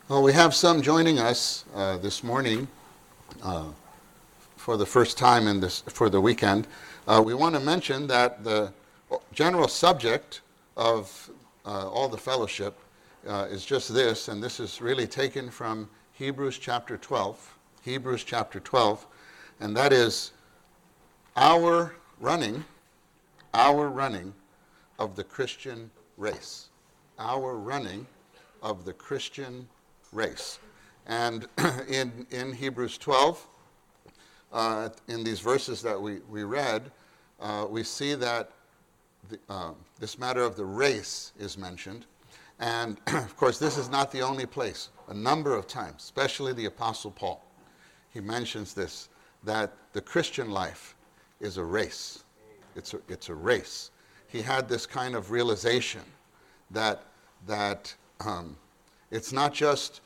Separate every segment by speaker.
Speaker 1: Well, we have some joining us this morning for the first time for the weekend. We want to mention that the general subject of all the fellowship is just this, and this is really taken from Hebrews chapter 12. Hebrews chapter 12, and that is our running of the Christian race. Our running of the Christian race. And in Hebrews 12, in these verses that we read, we see that this matter of the race is mentioned. And of course, this is not the only place. A number of times, especially the Apostle Paul, he mentions this, that the Christian life is a race. It's a race. He had this kind of realization that it's not just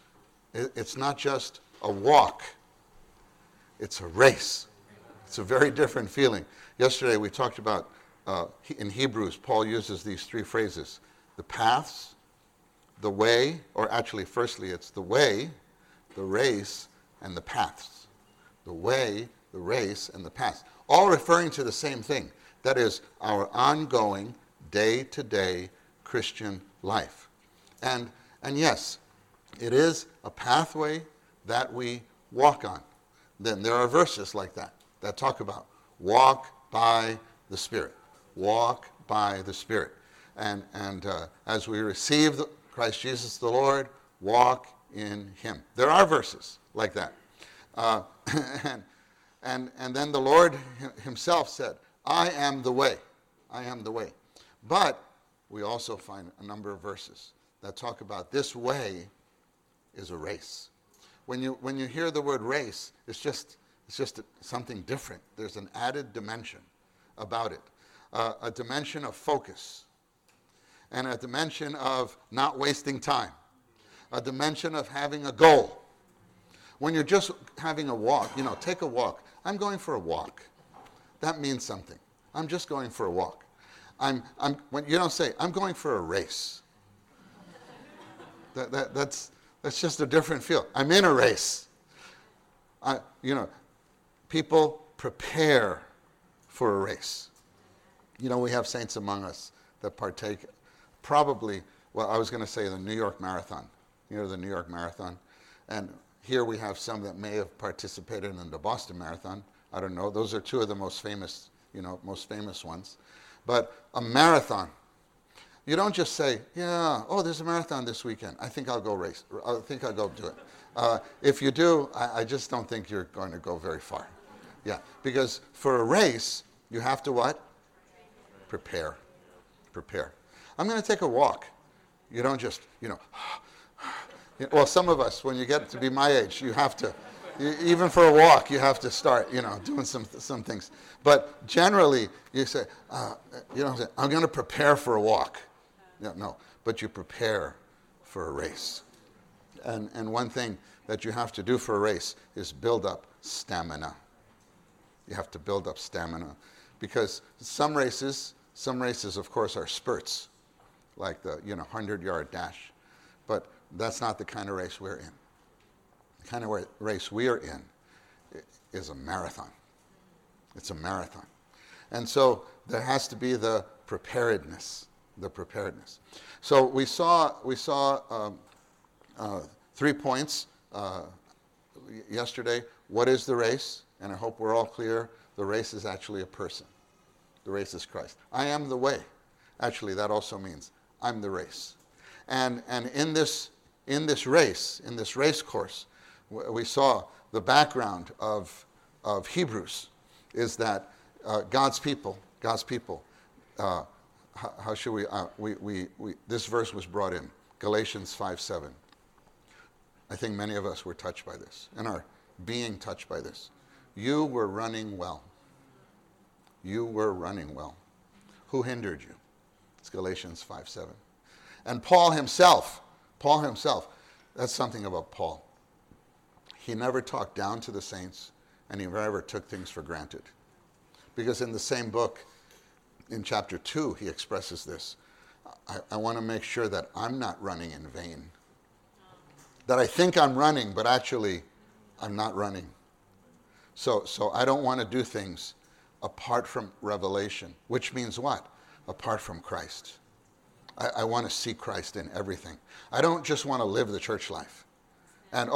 Speaker 1: a walk, it's a race. It's a very different feeling. Yesterday we talked about, in Hebrews, Paul uses these three phrases: the paths, the way, or actually firstly it's the way, the race, and the paths. The way, the race, and the paths. All referring to the same thing. That is our ongoing, day-to-day Christian life. And yes, it is a pathway that we walk on. Then there are verses like that talk about walk by the Spirit. Walk by the Spirit. And as we receive Christ Jesus the Lord, walk in Him. There are verses like that. And then the Lord Himself said, I am the way. I am the way. But we also find a number of verses that talk about this way is a race. When you hear the word race, it's just something different. There's an added dimension about it, a dimension of focus, and a dimension of not wasting time, a dimension of having a goal. When you're just having a walk, take a walk. I'm going for a walk. That means something. I'm just going for a walk. When you don't say I'm going for a race. That's just a different feel. I'm in a race. People prepare for a race. We have saints among us that partake probably, I was going to say the New York Marathon. The New York Marathon. And here we have some that may have participated in the Boston Marathon. I don't know. Those are two of the most famous ones. But a marathon, you don't just say, there's a marathon this weekend. I think I'll go race. I think I'll go do it. If you do, I just don't think you're going to go very far. Yeah, because for a race, you have to what? Prepare. I'm going to take a walk. You don't just, well, some of us, when you get to be my age, you have to, even for a walk, you have to start, doing some things. But generally, you say, I'm going to prepare for a walk. No, but you prepare for a race. And one thing that you have to do for a race is build up stamina. You have to build up stamina. Because some races, of course, are spurts, like the 100-yard dash. But that's not the kind of race we're in. The kind of race we are in is a marathon. It's a marathon. And so there has to be the preparedness. So we saw 3 points yesterday. What is the race? And I hope we're all clear. The race is actually a person. The race is Christ. I am the way. Actually, that also means I'm the race. And in this race course, we saw the background of Hebrews is that God's people. How should we this verse was brought in, Galatians 5:7. I think many of us were touched by this and are being touched by this. You were running well. You were running well. Who hindered you? It's Galatians 5:7. And Paul himself, that's something about Paul. He never talked down to the saints, and he never took things for granted. Because in the same book, in chapter 2, he expresses this. I want to make sure that I'm not running in vain. That I think I'm running, but actually I'm not running. So I don't want to do things apart from revelation, which means what? Apart from Christ. I want to see Christ in everything. I don't just want to live the church life. And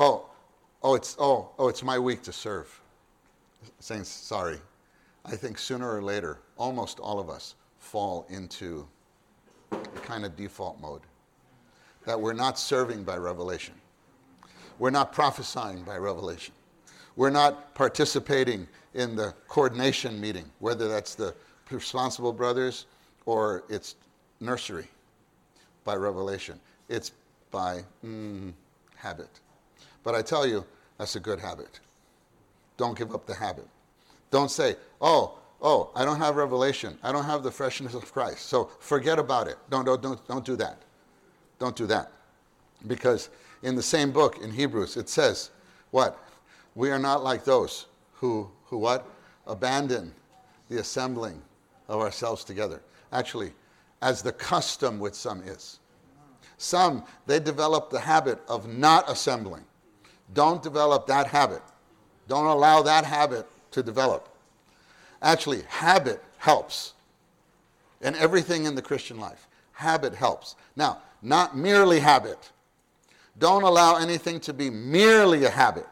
Speaker 1: it's my week to serve. Saints, sorry. I think sooner or later, almost all of us fall into a kind of default mode. That we're not serving by revelation. We're not prophesying by revelation. We're not participating in the coordination meeting, whether that's the responsible brothers or it's nursery by revelation. It's by habit. But I tell you, that's a good habit. Don't give up the habit. Don't say, oh, I don't have revelation. I don't have the freshness of Christ. So forget about it. Don't do that. Don't do that. Because in the same book, in Hebrews, it says, what? We are not like those who what? Abandon the assembling of ourselves together. Actually, as the custom with some is. Some, they develop the habit of not assembling. Don't develop that habit. Don't allow that habit to develop. Actually, habit helps in everything in the Christian life. Habit helps. Now, not merely habit. Don't allow anything to be merely a habit.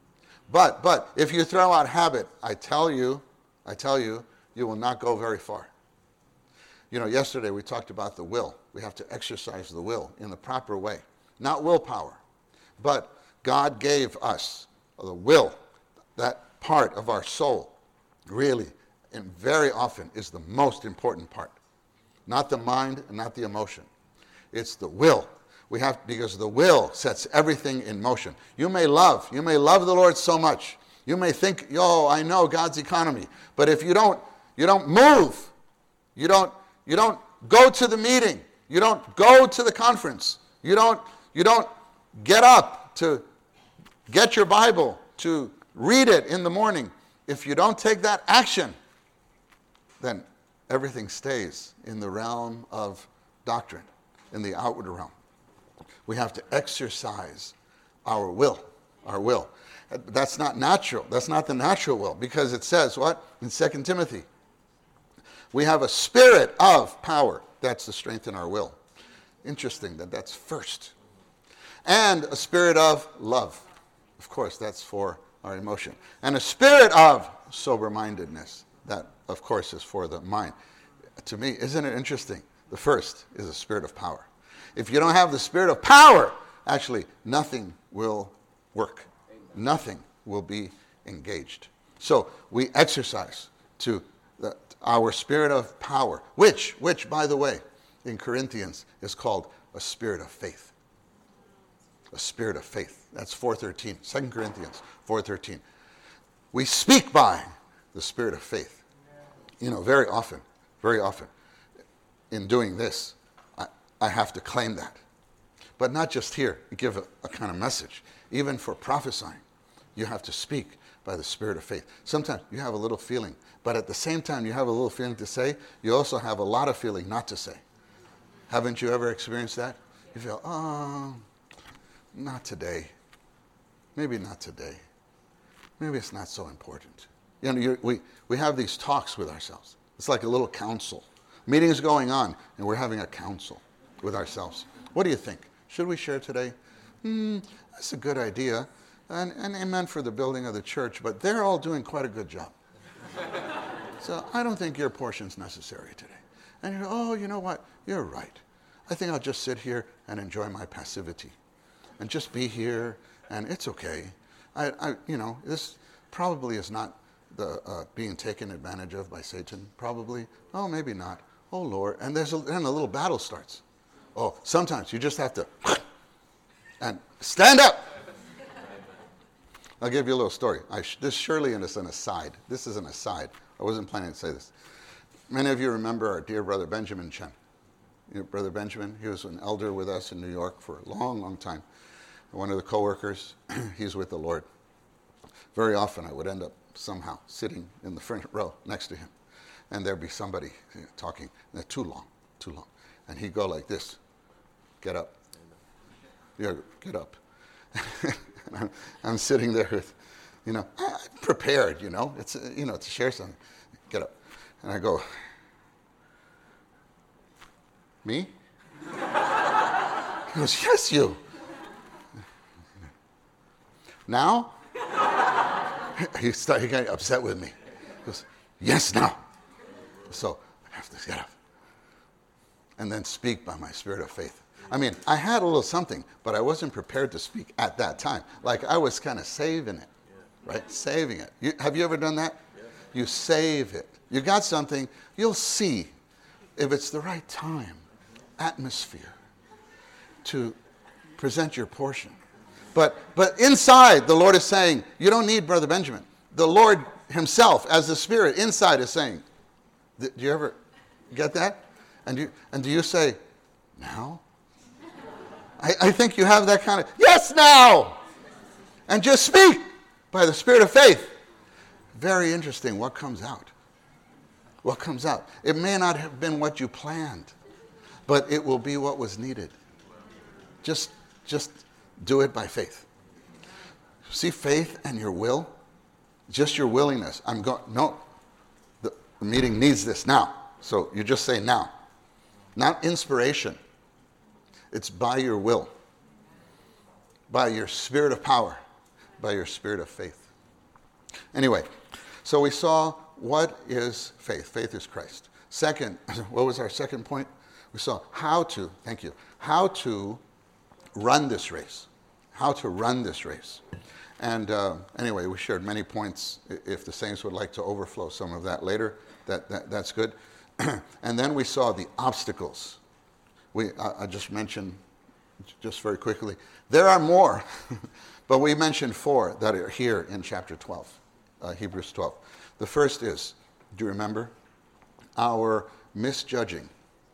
Speaker 1: But if you throw out habit, I tell you, you will not go very far. You know, yesterday we talked about the will. We have to exercise the will in the proper way. Not willpower, but God gave us the will, that part of our soul, really, and very often is the most important part. Not the mind and not the emotion. It's the will. We have, because the will sets everything in motion. You may love the Lord so much. You may think, I know God's economy. But if you don't move, you don't go to the meeting, you don't go to the conference, you don't get up to get your Bible, to read it in the morning. If you don't take that action, then everything stays in the realm of doctrine, in the outward realm. We have to exercise our will. That's not natural. That's not the natural will, because it says what? In 2 Timothy, we have a spirit of power. That's the strength in our will. Interesting that that's first. And a spirit of love. Of course, that's for our emotion. And a spirit of sober-mindedness. That, of course, is for the mind. To me, isn't it interesting? The first is a spirit of power. If you don't have the spirit of power, actually, nothing will work. Amen. Nothing will be engaged. So we exercise our spirit of power, which, by the way, in Corinthians is called a spirit of faith. A spirit of faith. That's 4:13. 2 Corinthians 4:13. We speak by the spirit of faith. You know, very often, in doing this, I have to claim that. But not just here, give a kind of message. Even for prophesying, you have to speak by the spirit of faith. Sometimes you have a little feeling, but at the same time you have a little feeling to say, you also have a lot of feeling not to say. Haven't you ever experienced that? You feel, not today. Maybe not today. Maybe it's not so important. You know, we have these talks with ourselves. It's like a little council. Meeting's going on, and we're having a council with ourselves. What do you think? Should we share today? That's a good idea. And amen for the building of the church, but they're all doing quite a good job. So I don't think your portion's necessary today. And you go, you know what? You're right. I think I'll just sit here and enjoy my passivity and just be here, and it's okay. This probably is not the being taken advantage of by Satan, probably. Oh, maybe not. Oh, Lord. And then a little battle starts. Oh, sometimes you just have to and stand up. I'll give you a little story. This surely is an aside. This is an aside. I wasn't planning to say this. Many of you remember our dear brother Benjamin Chen. You know, Brother Benjamin, he was an elder with us in New York for a long, long time. One of the co-workers, he's with the Lord. Very often I would end up somehow sitting in the front row next to him. And there'd be somebody talking, too long. And he'd go like this, get up. Yeah, get up. And I'm sitting there with, I'm prepared, it's, to share something. Get up. And I go, me? He goes, yes, you. Now? He got upset with me. He goes, yes, now. So I have to get up and then speak by my spirit of faith. I mean, I had a little something, but I wasn't prepared to speak at that time. Like I was kind of saving it, right? Saving it. Have you ever done that? Yeah. You save it. You got something, you'll see if it's the right time, atmosphere to present your portion. But inside, the Lord is saying, you don't need Brother Benjamin. The Lord himself, as the Spirit, inside is saying, do you ever get that? And do you say, now? I think you have that kind of, yes, now! And just speak by the Spirit of faith. Very interesting what comes out. What comes out. It may not have been what you planned, but it will be what was needed. Just do it by faith. See, faith and your will, just your willingness. The meeting needs this now. So you just say now. Not inspiration. It's by your will, by your spirit of power, by your spirit of faith. Anyway, so we saw what is faith. Faith is Christ. Second, what was our second point? We saw how to run this race. How to run this race. And anyway, we shared many points. If the saints would like to overflow some of that later, that's good. And then we saw the obstacles. I just mentioned, just very quickly, there are more, but we mentioned 4 that are here in chapter 12, Hebrews 12. The first is, do you remember? Our misjudging,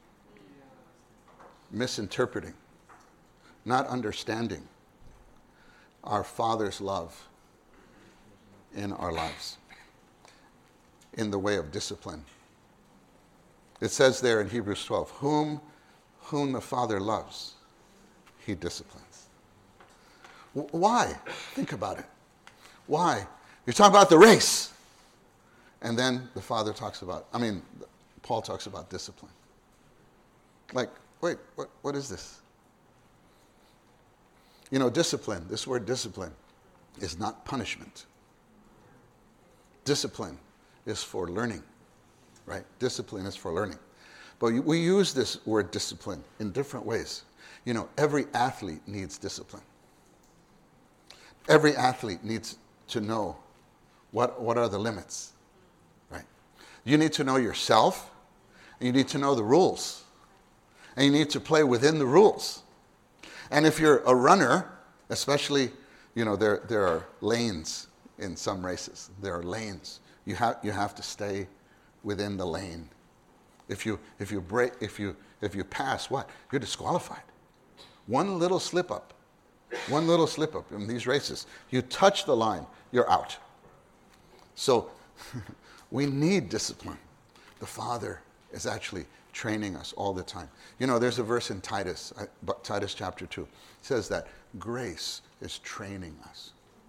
Speaker 1: misinterpreting, not understanding our Father's love in our lives, in the way of discipline. It says there in Hebrews 12, whom the Father loves, he disciplines. Why? Think about it. Why? You're talking about the race. And then the Father Paul talks about discipline. Like, wait, what is this? Discipline, this word discipline, is not punishment. Discipline is for learning, right? Discipline is for learning. But we use this word discipline in different ways. Every athlete needs discipline. Every athlete needs to know what are the limits, right? You need to know yourself, and you need to know the rules, and you need to play within the rules. And if you're a runner, especially, there are lanes in some races. There are lanes. You have to stay within the lane. If you pass, what? You're disqualified. One little slip up in these races, you touch the line, you're out. So we need discipline. The Father is actually training us all the time. There's a verse in Titus chapter 2. It says that grace is training us.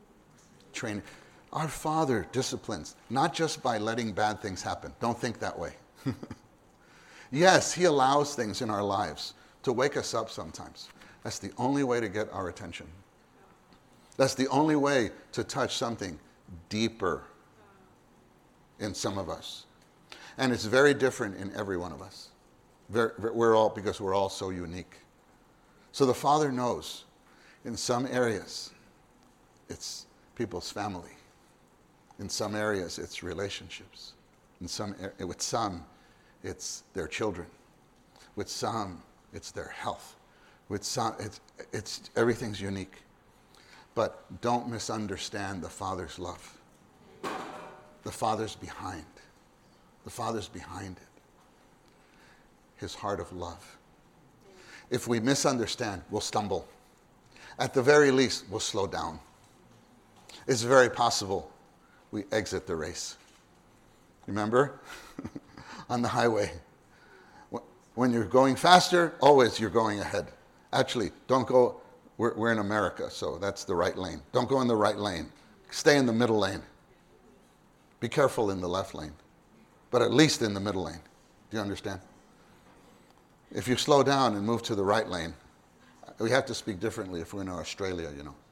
Speaker 1: Our Father disciplines, not just by letting bad things happen. Don't think that way. Yes, he allows things in our lives to wake us up sometimes. That's the only way to get our attention. That's the only way to touch something deeper in some of us. And it's very different in every one of us. Because we're all so unique. So the Father knows in some areas it's people's family. In some areas it's relationships. With some it's their children. With some it's their health. With some it's everything's unique. But don't misunderstand the Father's love. The Father's behind. The Father's behind it. His heart of love. If we misunderstand, we'll stumble. At the very least, we'll slow down. It's very possible we exit the race. Remember? On the highway. When you're going faster, always you're going ahead. Actually, don't go we're in America, so that's the right lane. Don't go in the right lane. Stay in the middle lane. Be careful in the left lane, but at least in the middle lane. Do you understand? If you slow down and move to the right lane, we have to speak differently if we're in Australia,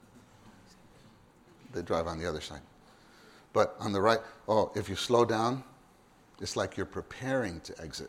Speaker 1: They drive on the other side. But on the right, if you slow down, it's like you're preparing to exit.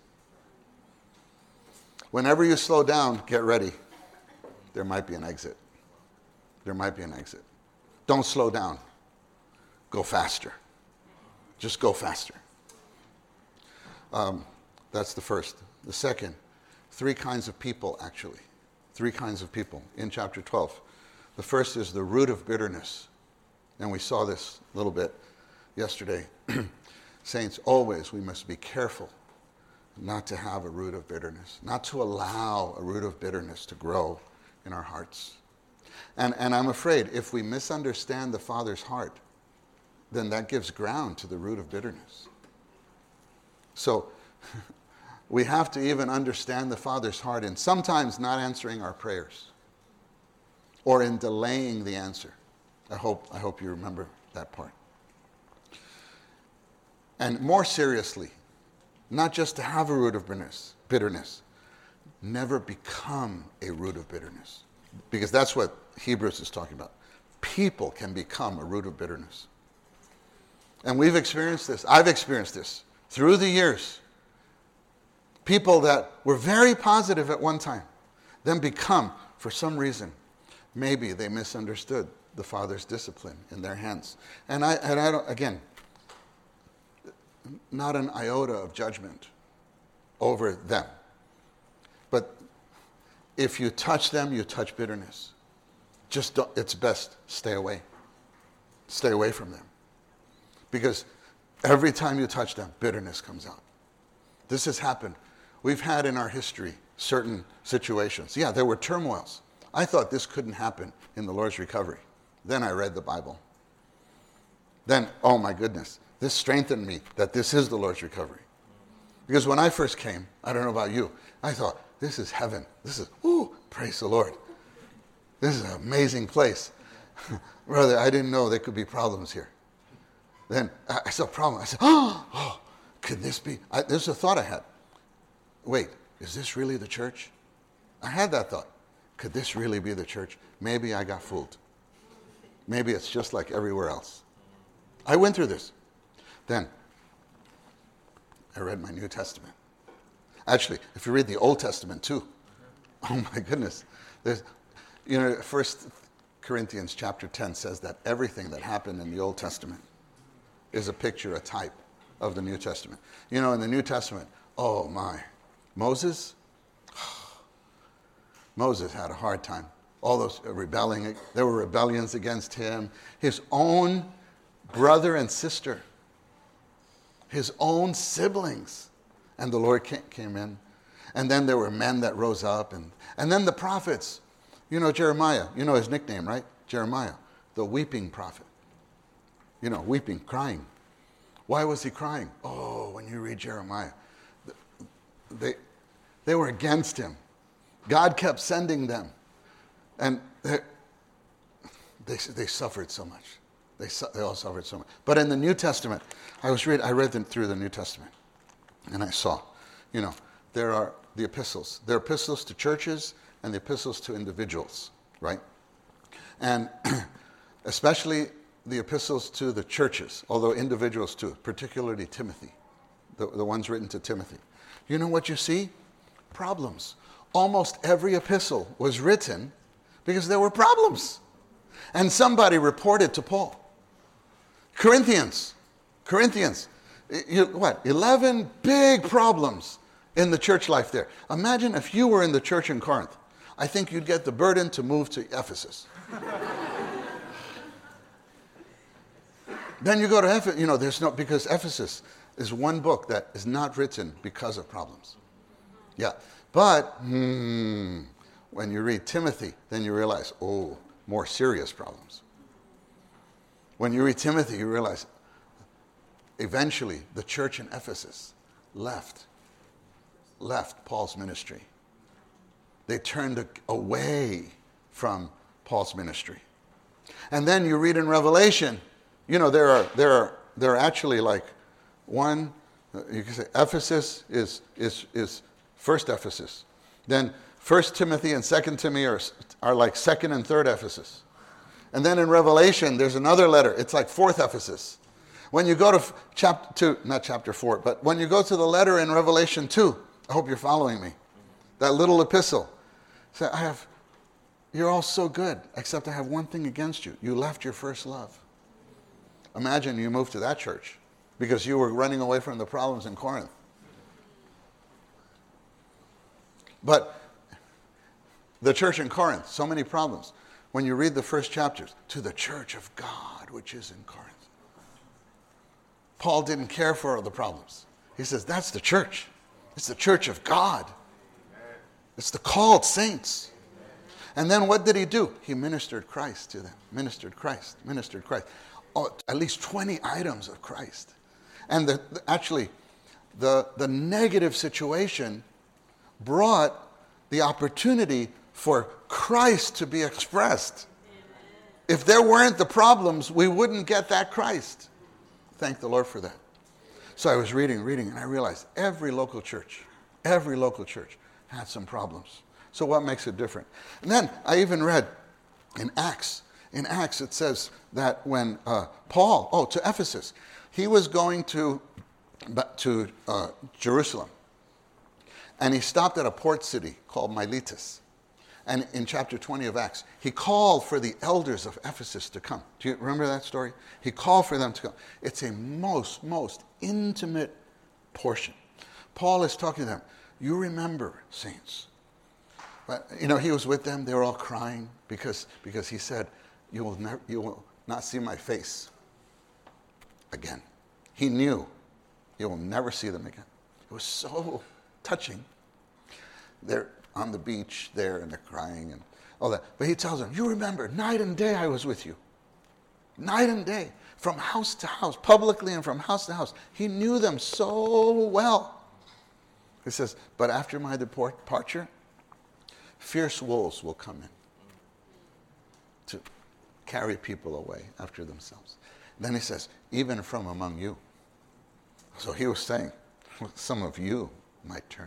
Speaker 1: Whenever you slow down, get ready. There might be an exit. There might be an exit. Don't slow down. Go faster. Just go faster. That's the first. The second, 3 kinds of people, actually. 3 kinds of people in chapter 12. The first is the root of bitterness. And we saw this a little bit yesterday. Saints, always we must be careful not to have a root of bitterness, not to allow a root of bitterness to grow in our hearts. And I'm afraid if we misunderstand the Father's heart, then that gives ground to the root of bitterness. So we have to even understand the Father's heart in sometimes not answering our prayers or in delaying the answer. I hope you remember that part. And more seriously, not just to have a root of bitterness, never become a root of bitterness. Because that's what Hebrews is talking about. People can become a root of bitterness. And we've experienced this. I've experienced this through the years. People that were very positive at one time, then become, for some reason, maybe they misunderstood the Father's discipline in their hands. And I don't, again, not an iota of judgment over them. But if you touch them, you touch bitterness. Just don't, it's best stay away. Stay away from them. Because every time you touch them, bitterness comes out. This has happened. We've had in our history certain situations. Yeah, there were turmoils. I thought this couldn't happen in the Lord's recovery. Then I read the Bible. Then, oh my goodness, this strengthened me that this is the Lord's recovery. Because when I first came, I don't know about you, I thought, this is heaven. This is, praise the Lord. This is an amazing place. Brother, I didn't know there could be problems here. Then I saw a problem. I said, could this be? There's a thought I had. Wait, is this really the church? I had that thought. Could this really be the church? Maybe I got fooled. Maybe it's just like everywhere else. I went through this. Then I read my New Testament. Actually, if you read the Old Testament too, oh my goodness. There's, 1 Corinthians chapter 10 says that everything that happened in the Old Testament is a picture, a type of the New Testament. In the New Testament, oh my, Moses had a hard time. All those rebelling, there were rebellions against him. His own brother and sister, his own siblings. And the Lord came in. And then there were men that rose up. And then the prophets. Jeremiah, his nickname, right? Jeremiah, the weeping prophet. Weeping, crying. Why was he crying? Oh, when you read Jeremiah, they were against him. God kept sending them. And they suffered so much. They all suffered so much. But in the New Testament, I read them through the New Testament. And I saw, there are the epistles. There are epistles to churches and the epistles to individuals, right? And especially the epistles to the churches, although individuals too, particularly Timothy, the ones written to Timothy. You know what you see? Problems. Almost every epistle was written because there were problems. And somebody reported to Paul. Corinthians. 11 big problems in the church life there. Imagine if you were in the church in Corinth. I think you'd get the burden to move to Ephesus. Then you go to Ephesus, because Ephesus is one book that is not written because of problems. Yeah, but when you read Timothy, then you realize, more serious problems. When you read Timothy, you realize, eventually, the church in Ephesus left Paul's ministry. They turned away from Paul's ministry. And then you read in Revelation, there are actually like one, you can say Ephesus is first Ephesus. Then 1 Timothy and 2 Timothy are like second and third Ephesus. And then in Revelation, there's another letter. It's like fourth Ephesus. When you go to chapter 2, not chapter 4, but when you go to the letter in Revelation 2, I hope you're following me, that little epistle, say, you're all so good, except I have one thing against you. You left your first love. Imagine you moved to that church because you were running away from the problems in Corinth. But the church in Corinth, so many problems. When you read the first chapters, to the church of God, which is in Corinth. Paul didn't care for the problems. He says, that's the church. It's the church of God. It's the called saints. And then what did he do? He ministered Christ to them. Ministered Christ. Oh, at least 20 items of Christ. And the negative situation brought the opportunity for Christ to be expressed. If there weren't the problems, we wouldn't get that Christ. Thank the Lord for that. So I was reading, and I realized every local church had some problems. So what makes it different? And then I even read in Acts it says that when Paul, to Ephesus, he was going to Jerusalem. And he stopped at a port city called Miletus. And in chapter 20 of Acts, he called for the elders of Ephesus to come. Do you remember that story? He called for them to come. It's a most intimate portion. Paul is talking to them. You remember, saints. But, he was with them. They were all crying because he said, you will not see my face again. He knew you will never see them again. It was so touching. They're on the beach there and they're crying and all that. But he tells them, you remember, night and day I was with you. Night and day, from house to house, publicly and from house to house. He knew them so well. He says, but after my departure, fierce wolves will come in to carry people away after themselves. Then he says, even from among you. So he was saying, some of you might turn.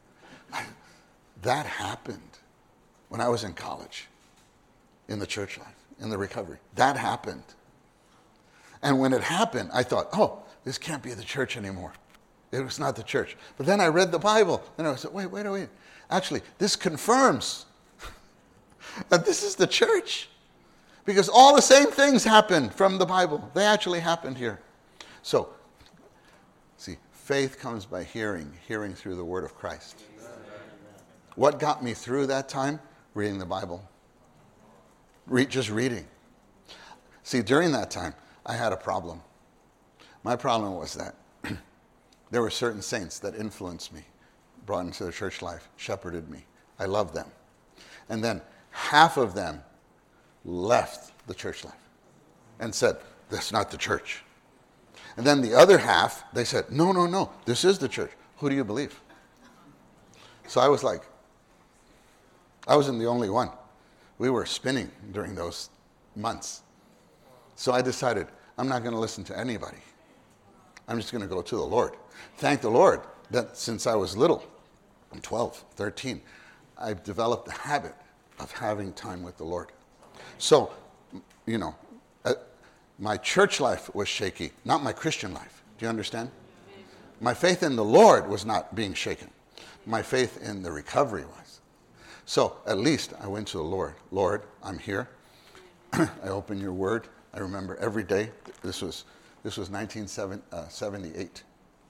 Speaker 1: That happened when I was in college, in the church life, in the recovery. That happened. And when it happened, I thought, this can't be the church anymore. It was not the church. But then I read the Bible, and I said, wait. Actually, this confirms that this is the church. Because all the same things happened from the Bible. They actually happened here. So, see, faith comes by hearing through the word of Christ. What got me through that time? Reading the Bible. Just reading. See, during that time, I had a problem. My problem was that there were certain saints that influenced me, brought into the church life, shepherded me. I loved them. And then half of them left the church life and said, that's not the church. And then the other half, they said, no, this is the church. Who do you believe? So I was like, I wasn't the only one. We were spinning during those months. So I decided, I'm not going to listen to anybody. I'm just going to go to the Lord. Thank the Lord that since I was little, I'm 12, 13, I've developed the habit of having time with the Lord. So, my church life was shaky, not my Christian life. Do you understand? My faith in the Lord was not being shaken. My faith in the recovery was. So at least I went to the Lord. Lord, I'm here. I open your word. I remember every day. This was 1978.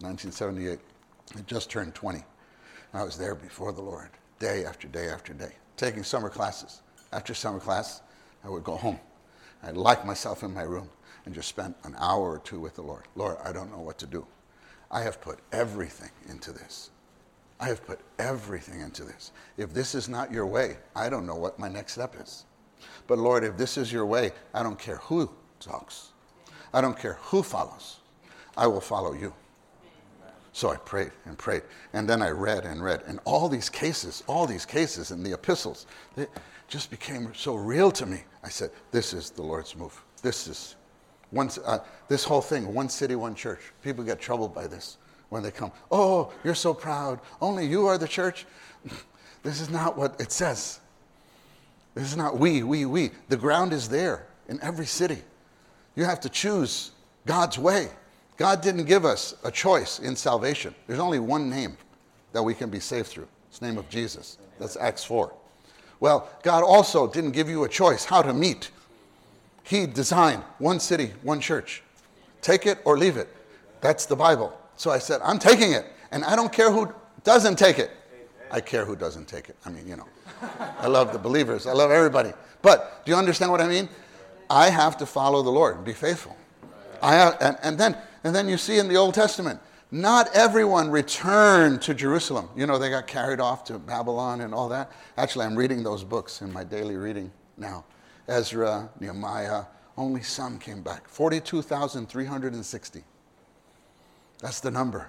Speaker 1: I just turned 20. I was there before the Lord, day after day after day, taking summer classes. After summer class, I would go home. I'd lock myself in my room and just spend an hour or two with the Lord. Lord, I don't know what to do. I have put everything into this. I have put everything into this. If this is not your way, I don't know what my next step is. But Lord, if this is your way, I don't care who talks. I don't care who follows. I will follow you. So I prayed and prayed. And then I read and read. And all these cases in the epistles, they just became so real to me. I said, this is the Lord's move. This whole thing, one city, one church. People get troubled by this when they come. Oh, you're so proud. Only you are the church. This is not what it says. This is not we. The ground is there in every city. You have to choose God's way. God didn't give us a choice in salvation. There's only one name that we can be saved through. It's the name of Jesus. That's Acts 4. Well, God also didn't give you a choice how to meet. He designed one city, one church. Take it or leave it. That's the Bible. So I said, I'm taking it. And I don't care who doesn't take it. I care who doesn't take it. I mean, I love the believers. I love everybody. But do you understand what I mean? I have to follow the Lord and be faithful. And then you see in the Old Testament, not everyone returned to Jerusalem. They got carried off to Babylon and all that. Actually, I'm reading those books in my daily reading now. Ezra, Nehemiah, only some came back. 42,360. That's the number.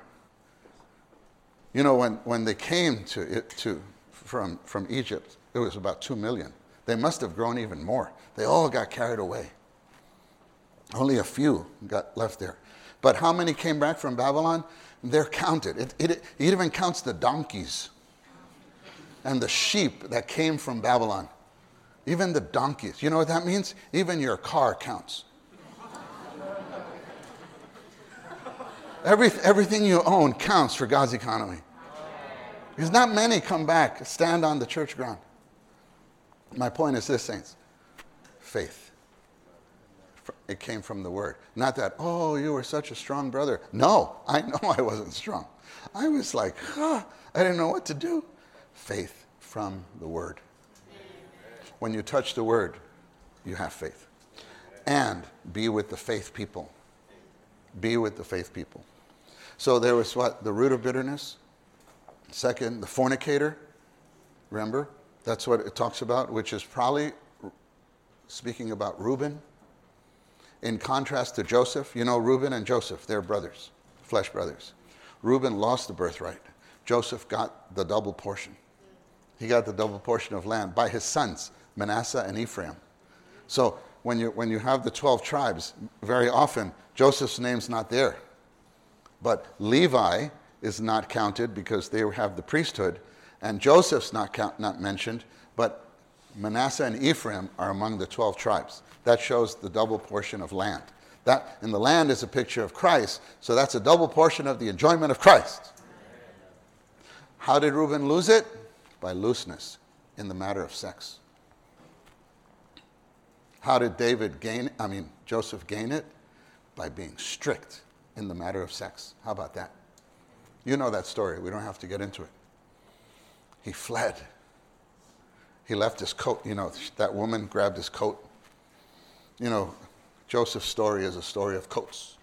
Speaker 1: When they came from Egypt, it was about 2 million. They must have grown even more. They all got carried away. Only a few got left there. But how many came back from Babylon? They're counted. It even counts the donkeys and the sheep that came from Babylon. Even the donkeys. You know what that means? Even your car counts. Everything you own counts for God's economy. Because not many come back, stand on the church ground. My point is this, saints. Faith. It came from the Word. Not that, oh, you were such a strong brother. No, I know I wasn't strong. I was like, I didn't know what to do. Faith from the Word. When you touch the Word, you have faith. And be with the faith people. Be with the faith people. So there was what? The root of bitterness. Second, the fornicator. Remember? That's what it talks about, which is probably speaking about Reuben. In contrast to Joseph, Reuben and Joseph, they're brothers, flesh brothers. Reuben lost the birthright. Joseph got the double portion. He got the double portion of land by his sons, Manasseh and Ephraim. So when you have the 12 tribes, very often Joseph's name's not there. But Levi is not counted because they have the priesthood, and Joseph's not mentioned, but Manasseh and Ephraim are among the 12 tribes. That shows the double portion of land. And the land is a picture of Christ, so that's a double portion of the enjoyment of Christ. How did Reuben lose it? By looseness in the matter of sex. How did Joseph gain it? By being strict in the matter of sex. How about that? You know that story. We don't have to get into it. He fled. He left his coat. That woman grabbed his coat. Joseph's story is a story of coats.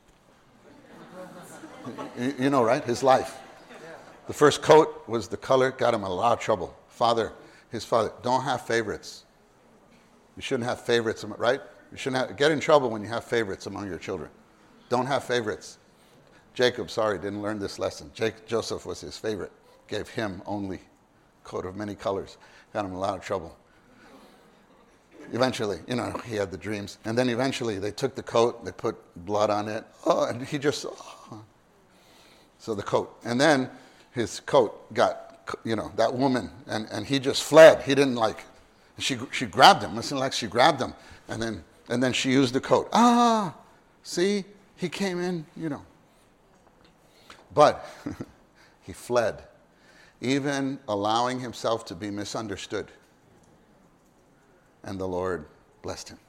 Speaker 1: Right? His life. The first coat was the color, got him in a lot of trouble. His father, don't have favorites. You shouldn't have favorites, right? You shouldn't get in trouble when you have favorites among your children. Don't have favorites. Jacob, didn't learn this lesson. Joseph was his favorite. Gave him only coat of many colors. Got him in a lot of trouble. Eventually, he had the dreams. And then eventually they took the coat, they put blood on it. And he just, So the coat. And then his coat got, that woman, and he just fled. He didn't she grabbed him. Listen, she grabbed him. And then she used the coat. See, he came in, But he fled, even allowing himself to be misunderstood. And the Lord blessed him.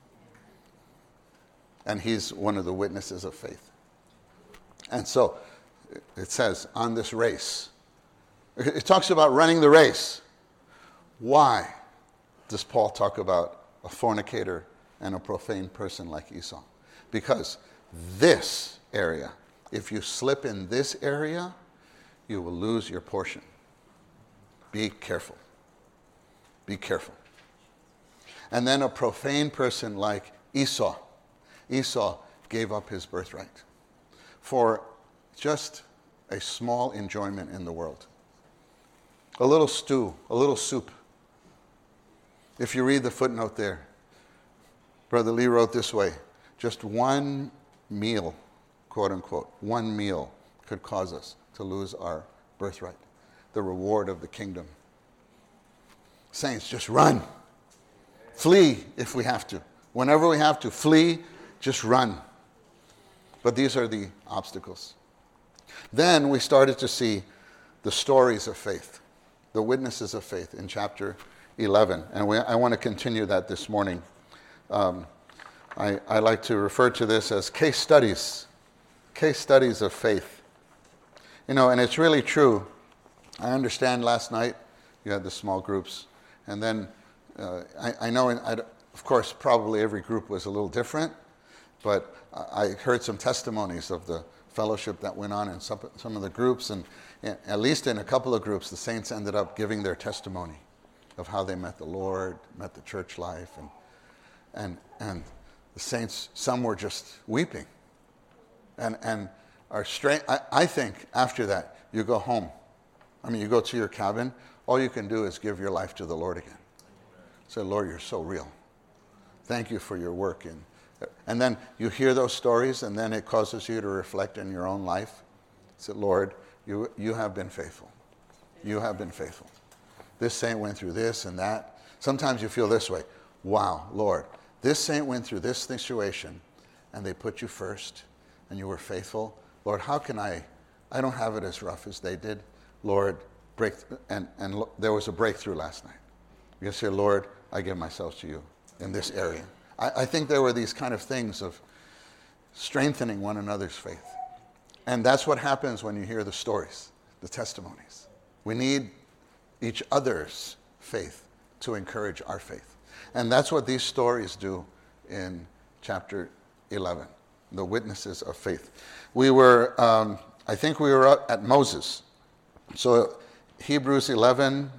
Speaker 1: And he's one of the witnesses of faith. And so it says, on this race, it talks about running the race. Why does Paul talk about a fornicator and a profane person like Esau? Because this area, if you slip in this area, you will lose your portion. Be careful. Be careful. And then a profane person like Esau. Esau gave up his birthright for just a small enjoyment in the world. A little stew, a little soup. If you read the footnote there, Brother Lee wrote this way, just one meal, quote unquote, one meal could cause us to lose our birthright, the reward of the kingdom. Saints, just run. Flee if we have to. Whenever we have to, flee, just run. But these are the obstacles. Then we started to see the stories of faith, the witnesses of faith in chapter 11. And I want to continue that this morning. I like to refer to this as case studies of faith. You know, and it's really true. I understand last night you had the small groups. And then I know, of course, probably every group was a little different. But I heard some testimonies of the fellowship that went on in some of the groups. And at least in a couple of groups, the saints ended up giving their testimony of how they met the Lord, met the church life. And the saints, some were just weeping. And are straight. I think after that, you go home. I mean, you go to your cabin. All you can do is give your life to the Lord again. Say, Lord, you're so real. Thank you for your work. And then you hear those stories, and then it causes you to reflect in your own life. Say, Lord, you have been faithful. You have been faithful. This saint went through this and that. Sometimes you feel this way. Wow, Lord, this saint went through this situation, and they put you first, and you were faithful. Lord, how can I don't have it as rough as they did. Lord, and there was a breakthrough last night. You can say, Lord, I give myself to you in this area. I think there were these kind of things of strengthening one another's faith. And that's what happens when you hear the stories, the testimonies. We need each other's faith to encourage our faith. And that's what these stories do in chapter 11, the witnesses of faith. We were, I think we were at Moses. So Hebrews 11,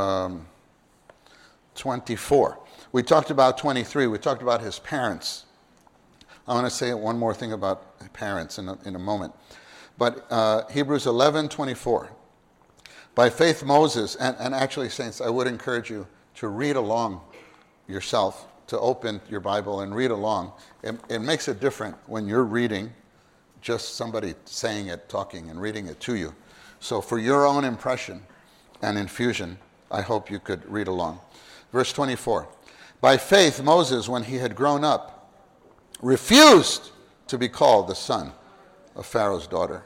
Speaker 1: 24. We talked about 23. We talked about his parents. I want to say one more thing about parents in a moment. But Hebrews 11, 24. By faith Moses, and actually, saints, I would encourage you to read along yourself, to open your Bible and read along. It makes it different when you're reading, just somebody saying it, talking, and reading it to you. So for your own impression and infusion, I hope you could read along. Verse 24. By faith, Moses, when he had grown up, refused to be called the son of Pharaoh's daughter.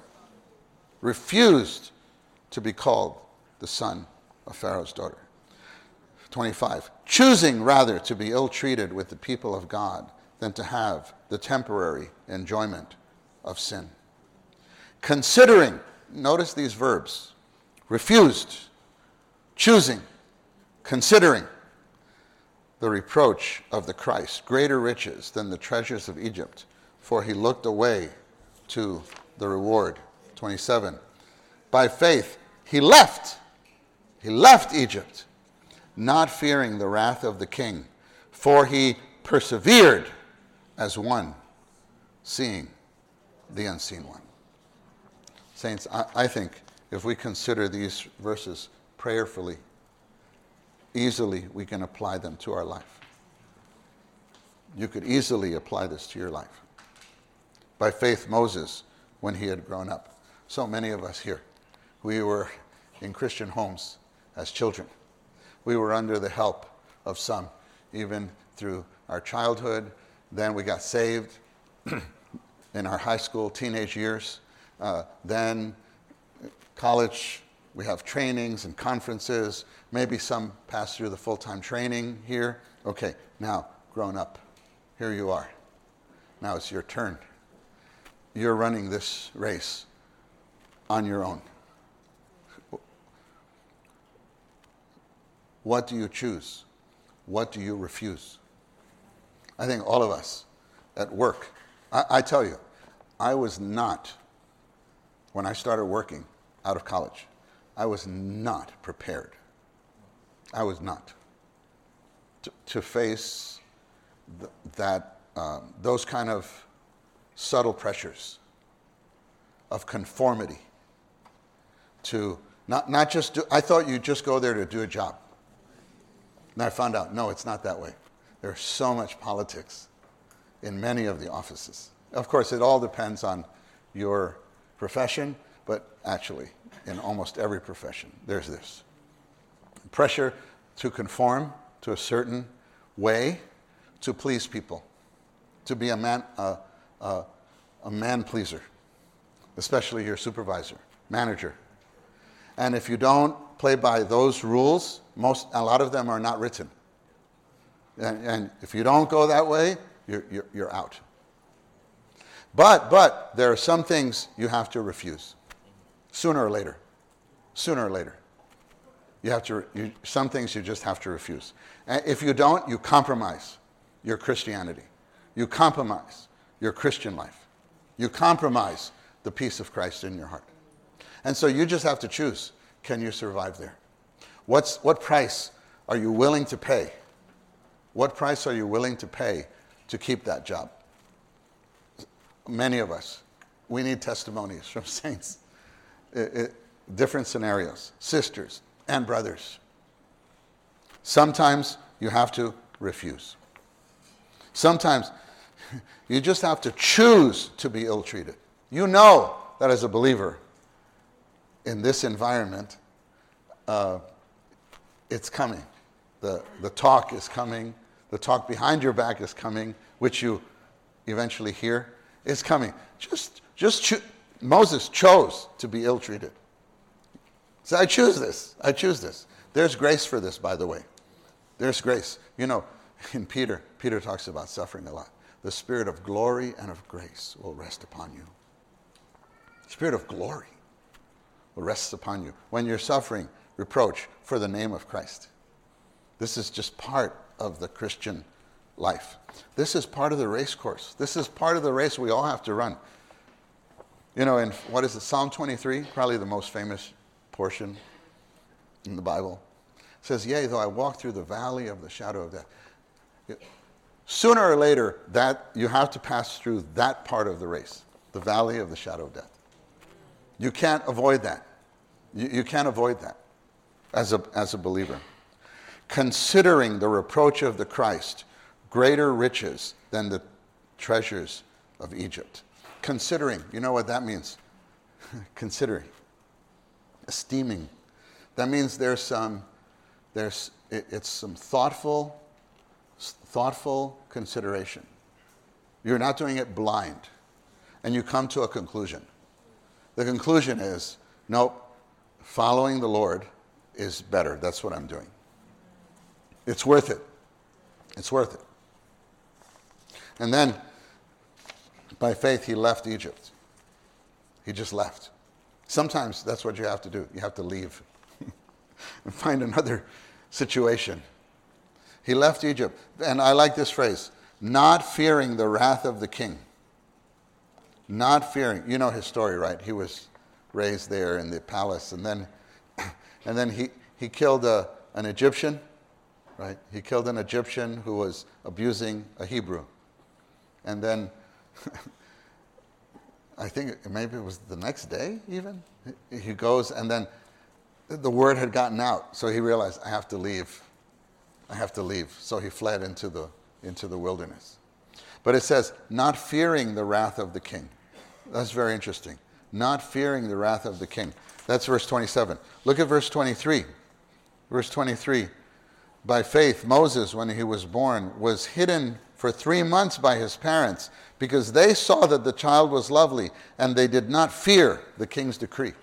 Speaker 1: Refused to be called the son of Pharaoh's daughter. 25. Choosing rather to be ill-treated with the people of God than to have the temporary enjoyment of sin. Considering, notice these verbs, refused, choosing, considering the reproach of the Christ, greater riches than the treasures of Egypt, for he looked away to the reward. 27. By faith, he left Egypt, not fearing the wrath of the king, for he persevered as one, seeing the unseen one. Saints, I think if we consider these verses prayerfully, easily we can apply them to our life. You could easily apply this to your life. By faith, Moses, when he had grown up. So many of us here, we were in Christian homes as children. We were under the help of some, even through our childhood. Then we got saved in our high school, teenage years. Then college, we have trainings and conferences. Maybe some pass through the full-time training here. Okay, now, grown up. Here you are. Now it's your turn. You're running this race on your own. What do you choose? What do you refuse? I think all of us at work, I tell you, I was not, when I started working out of college, I was not prepared. I was not to face those kind of subtle pressures of conformity to not just do, I thought you just go there to do a job. And I found out, no, it's not that way. There's so much politics in many of the offices. Of course, it all depends on your profession, but actually, in almost every profession, there's this. Pressure to conform to a certain way to please people, to be a man pleaser, especially your supervisor, manager. And if you don't play by those rules, a lot of them are not written. And if you don't go that way, you're out. But there are some things you have to refuse, sooner or later. Sooner or later. Some things you just have to refuse. And if you don't, you compromise your Christianity. You compromise your Christian life. You compromise the peace of Christ in your heart. And so you just have to choose, can you survive there? What price are you willing to pay? What price are you willing to pay to keep that job? Many of us, we need testimonies from saints. Different scenarios, sisters and brothers. Sometimes you have to refuse. Sometimes you just have to choose to be ill-treated. You know that as a believer in this environment, it's coming. The talk is coming. The talk behind your back is coming, which you eventually hear, is coming. Moses chose to be ill-treated. So I choose this. I choose this. There's grace for this, by the way. There's grace. You know, in Peter talks about suffering a lot. The spirit of glory and of grace will rest upon you. Spirit of glory will rest upon you when you're suffering reproach for the name of Christ. This is just part of the Christian life. This is part of the race course. This is part of the race we all have to run. You know, in Psalm 23, probably the most famous portion in the Bible. It says, yea, though I walk through the valley of the shadow of death. Sooner or later, that you have to pass through that part of the race, the valley of the shadow of death. You can't avoid that. You can't avoid that as a believer. Considering the reproach of the Christ greater riches than the treasures of Egypt. Considering, you know what that means? Considering. Esteeming. That means it's some thoughtful consideration. You're not doing it blind. And you come to a conclusion. The conclusion is, nope, following the Lord is better. That's what I'm doing. It's worth it. It's worth it. And then, by faith, he left Egypt. He just left. Sometimes that's what you have to do. You have to leave and find another situation. He left Egypt. And I like this phrase, not fearing the wrath of the king. Not fearing. You know his story, right? He was raised there in the palace. And then he killed an Egyptian, right? He killed an Egyptian who was abusing a Hebrew. And then I think maybe it was the next day even. He goes, and then the word had gotten out. So he realized, I have to leave. I have to leave. So he fled into the wilderness. But it says, not fearing the wrath of the king. That's very interesting. Not fearing the wrath of the king. That's verse 27. Look at verse 23. Verse 23. By faith, Moses, when he was born, was hidden for 3 months by his parents because they saw that the child was lovely and they did not fear the king's decree.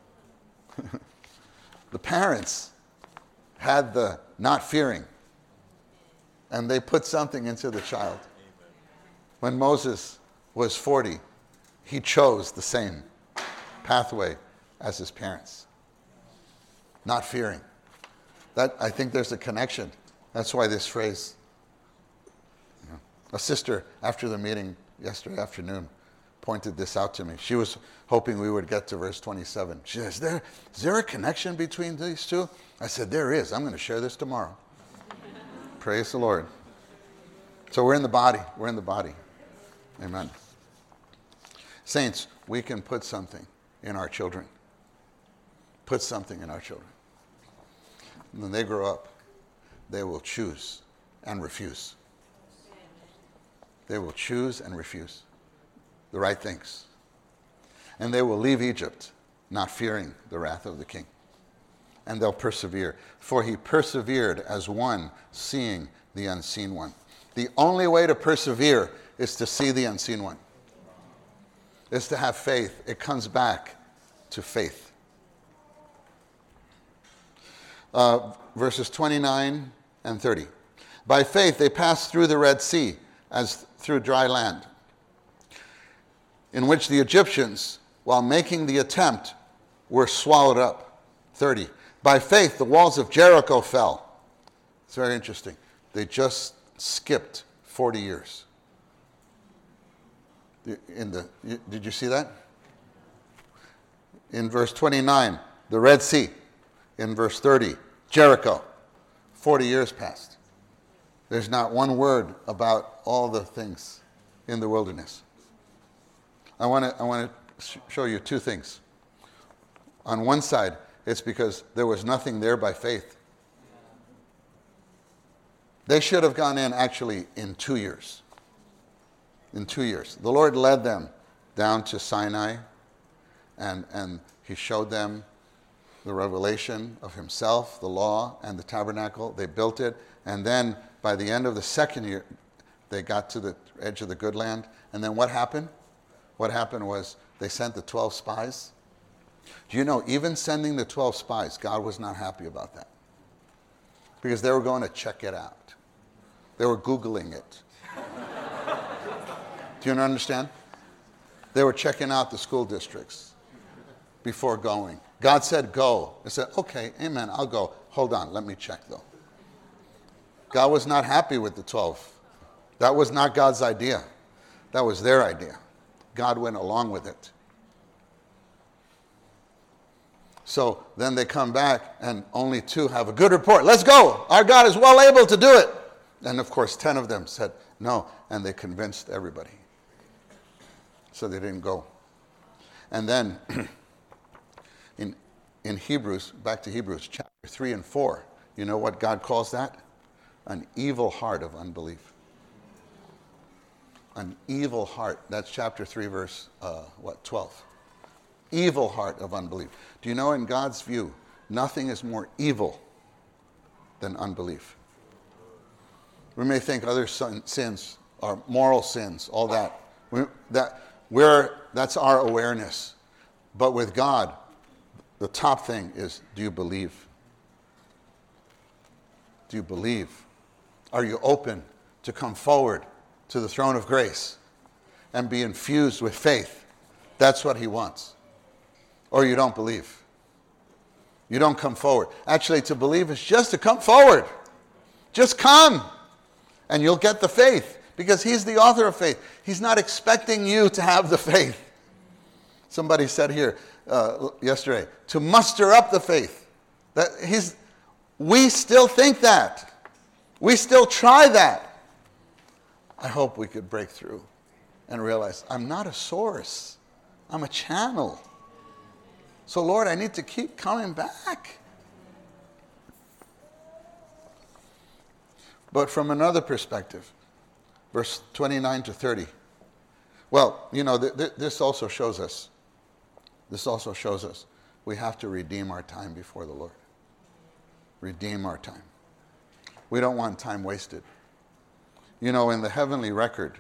Speaker 1: The parents had the not fearing and they put something into the child. When Moses was 40, he chose the same pathway as his parents. Not fearing. That, I think there's a connection. That's why this phrase. A sister, after the meeting yesterday afternoon, pointed this out to me. She was hoping we would get to verse 27. She says, is there a connection between these two? I said, there is. I'm going to share this tomorrow. Praise the Lord. So we're in the body. We're in the body. Amen. Saints, we can put something in our children. put something in our children. And when they grow up, they will choose and refuse. They will choose and refuse the right things. And they will leave Egypt, not fearing the wrath of the king. And they'll persevere. For he persevered as one seeing the unseen one. The only way to persevere is to see the unseen one. Is to have faith. It comes back to faith. Verses 29 and 30. By faith they passed through the Red Sea as through dry land, in which the Egyptians, while making the attempt, were swallowed up. 30. By faith the walls of Jericho fell. It's very interesting. They just skipped 40 years. Did you see that? In verse 29, the Red Sea. In verse 30, Jericho. 40 years passed. There's not one word about all the things in the wilderness. I want to show you two things. On one side, it's because there was nothing there by faith. They should have gone in actually in 2 years. In 2 years. The Lord led them down to Sinai, and he showed them the revelation of himself, the law, and the tabernacle. They built it, and then by the end of the second year, they got to the edge of the good land. And then what happened? What happened was they sent the 12 spies. Do you know, even sending the 12 spies, God was not happy about that. Because they were going to check it out. They were Googling it. Do you understand? They were checking out the school districts before going. God said, go. They said, okay, amen, I'll go. Hold on, let me check though. God was not happy with the 12. That was not God's idea. That was their idea. God went along with it. So then they come back and only 2 have a good report. Let's go. Our God is well able to do it. And of course, 10 of them said no. And they convinced everybody. So they didn't go. And then in Hebrews, back to Hebrews chapter 3 and 4, you know what God calls that? An evil heart of unbelief. An evil heart. That's chapter 3, verse 12. Evil heart of unbelief. Do you know, in God's view, nothing is more evil than unbelief. We may think other sins are moral sins, all that. That's our awareness. But with God, the top thing is, do you believe? Do you believe? Are you open to come forward to the throne of grace and be infused with faith? That's what he wants. Or you don't believe. You don't come forward. Actually, to believe is just to come forward. Just come. And you'll get the faith. Because he's the author of faith. He's not expecting you to have the faith. Somebody said here yesterday, to muster up the faith. We still think that. We still try that. I hope we could break through and realize I'm not a source. I'm a channel. So Lord, I need to keep coming back. But from another perspective, verse 29 to 30. Well, you know, this also shows us we have to redeem our time before the Lord. Redeem our time. We don't want time wasted. You know, in the heavenly record,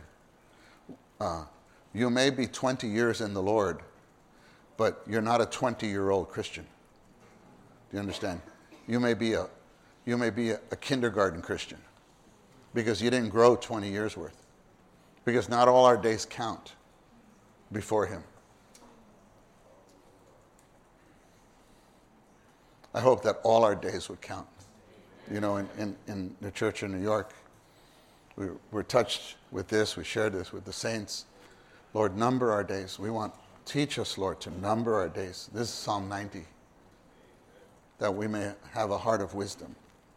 Speaker 1: you may be 20 years in the Lord, but you're not a 20-year-old Christian. Do you understand? You may be a kindergarten Christian because you didn't grow 20 years worth. Because not all our days count before him. I hope that all our days would count. You know, in the church in New York, we're touched with this. We shared this with the saints. Lord, number our days. Teach us, Lord, to number our days. This is Psalm 90. That we may have a heart of wisdom.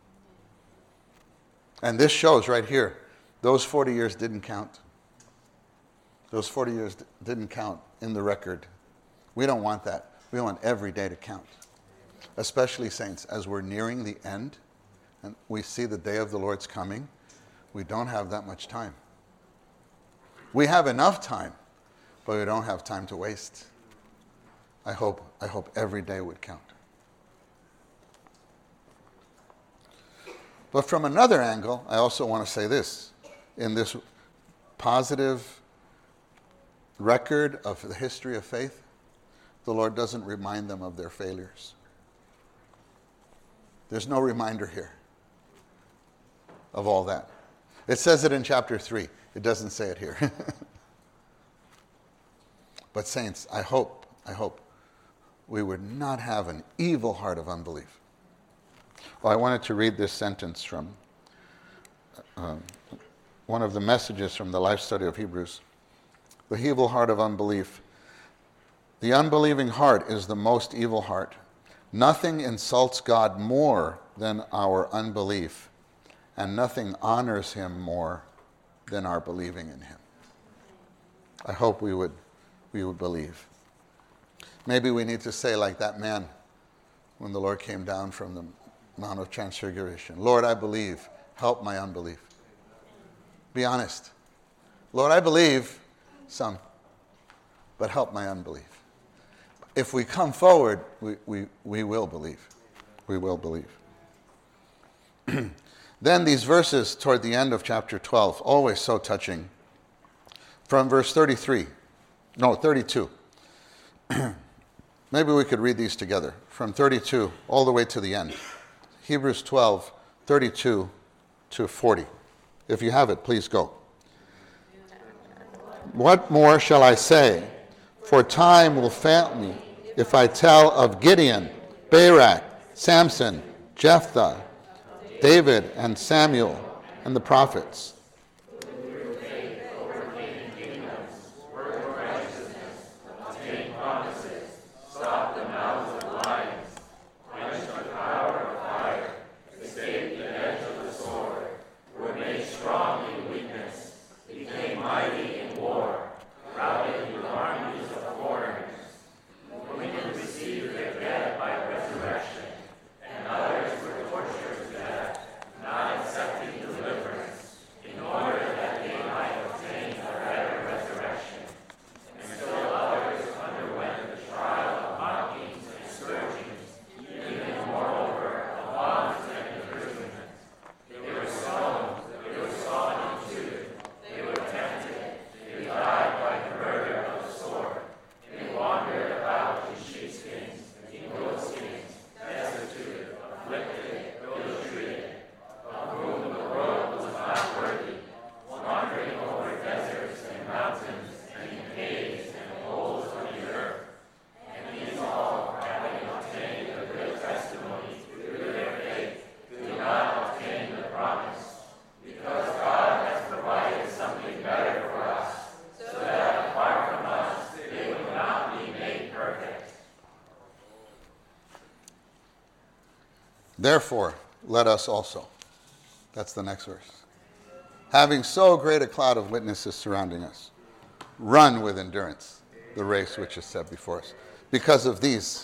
Speaker 1: And this shows right here, those 40 years didn't count. Those 40 years didn't count in the record. We don't want that. We want every day to count. especially saints, as we're nearing the end and we see the day of the Lord's coming, we don't have that much time. We have enough time, but we don't have time to waste. I hope every day would count. But from another angle, I also want to say this. In this positive record of the history of faith, the Lord doesn't remind them of their failures. There's no reminder here of all that. It says it in chapter 3. It doesn't say it here. But saints, I hope we would not have an evil heart of unbelief. Well, I wanted to read this sentence from one of the messages from the life study of Hebrews. The evil heart of unbelief. The unbelieving heart is the most evil heart. Nothing insults God more than our unbelief, and nothing honors him more than our believing in him. I hope we would believe. Maybe we need to say like that man when the Lord came down from the Mount of Transfiguration, Lord, I believe, help my unbelief. Be honest. Lord, I believe some, but help my unbelief. If we come forward, we will believe. We will believe. Then these verses toward the end of chapter 12, always so touching. From verse 32. Maybe we could read these together. From 32 all the way to the end. Hebrews 12, 32 to 40. If you have it, please go. What more shall I say? For time will fail me if I tell of Gideon, Barak, Samson, Jephthah, David, and Samuel, and the prophets. Therefore, let us also. That's the next verse. Having so great a cloud of witnesses surrounding us, run with endurance the race which is set before us. Because of these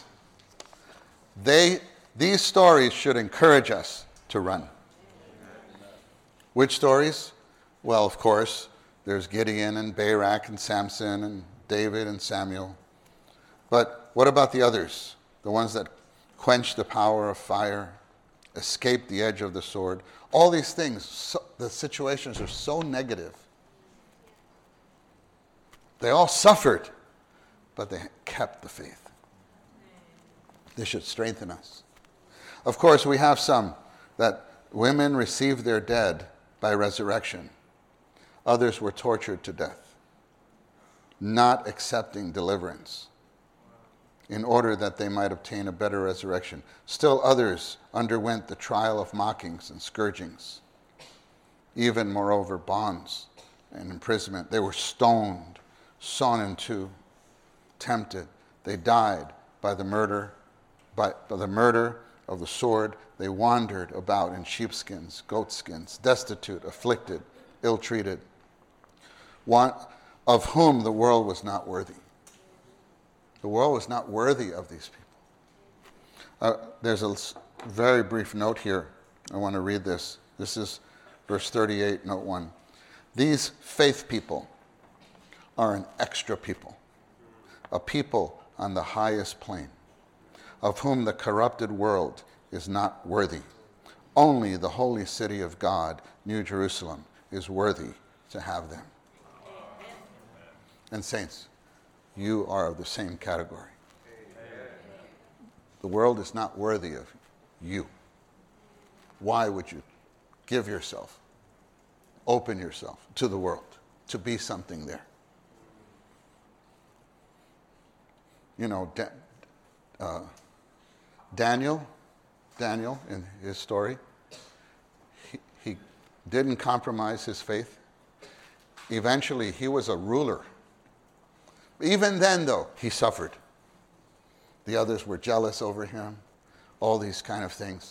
Speaker 1: stories should encourage us to run. Which stories? Well, of course, there's Gideon and Barak and Samson and David and Samuel. But what about the others? The ones that quenched the power of fire, escaped the edge of the sword. All these things, the situations are so negative. They all suffered, but they kept the faith. This should strengthen us. Of course, we have some that women received their dead by resurrection. Others were tortured to death, not accepting deliverance in order that they might obtain a better resurrection. Still others underwent the trial of mockings and scourgings, even moreover bonds and imprisonment. They were stoned, sawn in two, tempted. They died by the murder of the sword. They wandered about in sheepskins, goatskins, destitute, afflicted, ill-treated, one of whom the world was not worthy. The world was not worthy of these people. There's a very brief note here. I want to read this. This is verse 38, note 1. These faith people are an extra people, a people on the highest plane, of whom the corrupted world is not worthy. Only the holy city of God, New Jerusalem, is worthy to have them. And saints, you are of the same category. The world is not worthy of you. Why would you give yourself, open yourself to the world, to be something there? You know, Daniel in his story, he didn't compromise his faith. Eventually, he was a ruler. Even then, though, he suffered. The others were jealous over him, all these kind of things.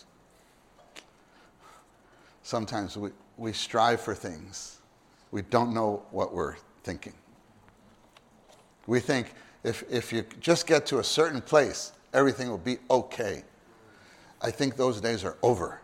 Speaker 1: Sometimes we strive for things. We don't know what we're thinking. We think if you just get to a certain place, everything will be okay. I think those days are over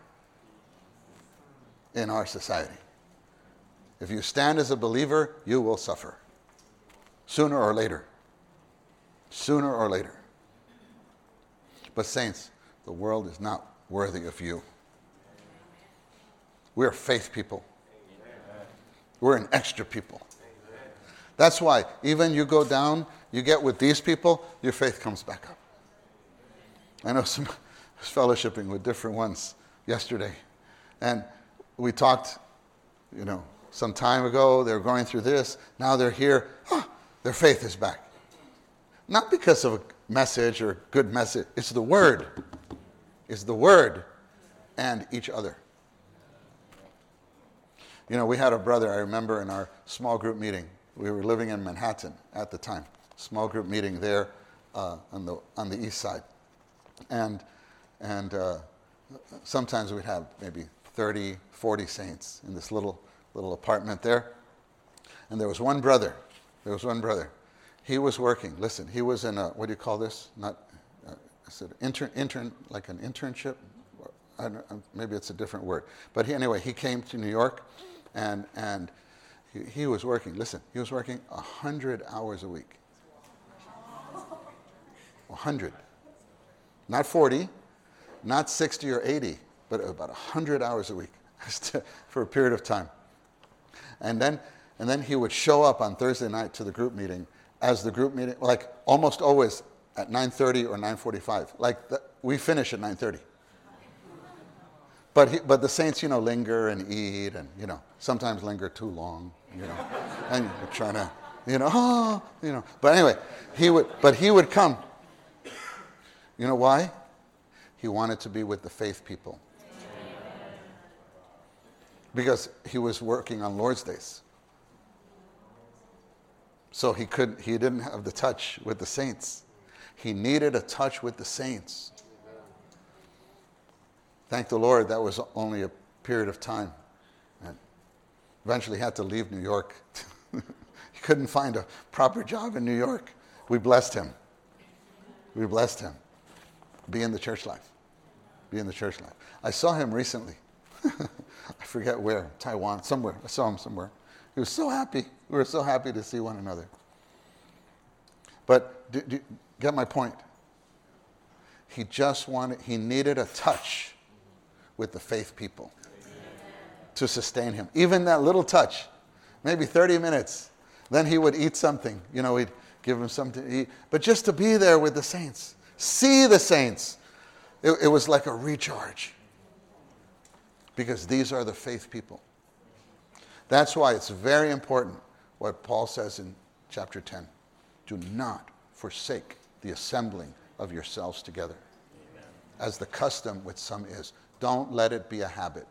Speaker 1: in our society. If you stand as a believer, you will suffer. Sooner or later. Sooner or later. But saints, the world is not worthy of you. We're faith people. We're an extra people. That's why even you go down, you get with these people, your faith comes back up. I know I was fellowshipping with different ones yesterday. And we talked, some time ago, they were going through this. Now they're here. Their faith is back. Not because of a message or a good message. It's the Word. It's the Word and each other. We had a brother, I remember, in our small group meeting. We were living in Manhattan at the time. Small group meeting there on the east side. And sometimes we'd have maybe 30, 40 saints in this little apartment there. And there was one brother. He was working. Listen, he was in a, what do you call this? Not, is it intern, like an internship? Maybe it's a different word. But he came to New York, and he was working. Listen, he was working 100 hours a week. 100. Not 40, not 60 or 80, but about 100 hours a week for a period of time. And then he would show up on Thursday night to the group meeting, like almost always at 9:30 or 9:45. We finish at 9:30. But the saints, linger and eat and, sometimes linger too long, and you're trying to, But anyway, he would come. You know why? He wanted to be with the faith people. Because he was working on Lord's Days. So he didn't have the touch with the saints. He needed a touch with the saints. Thank the Lord, that was only a period of time. And eventually had to leave New York. He couldn't find a proper job in New York. We blessed him. Be in the church life. I saw him recently. I forget where, Taiwan, somewhere. I saw him somewhere. He was so happy. We were so happy to see one another. But do you get my point? He needed a touch with the faith people to sustain him. Even that little touch, maybe 30 minutes. Then he would eat something. We'd give him something to eat. But just to be there with the saints, see the saints, it was like a recharge. Because these are the faith people. That's why it's very important what Paul says in chapter 10. Do not forsake the assembling of yourselves together, as the custom with some is. Don't let it be a habit.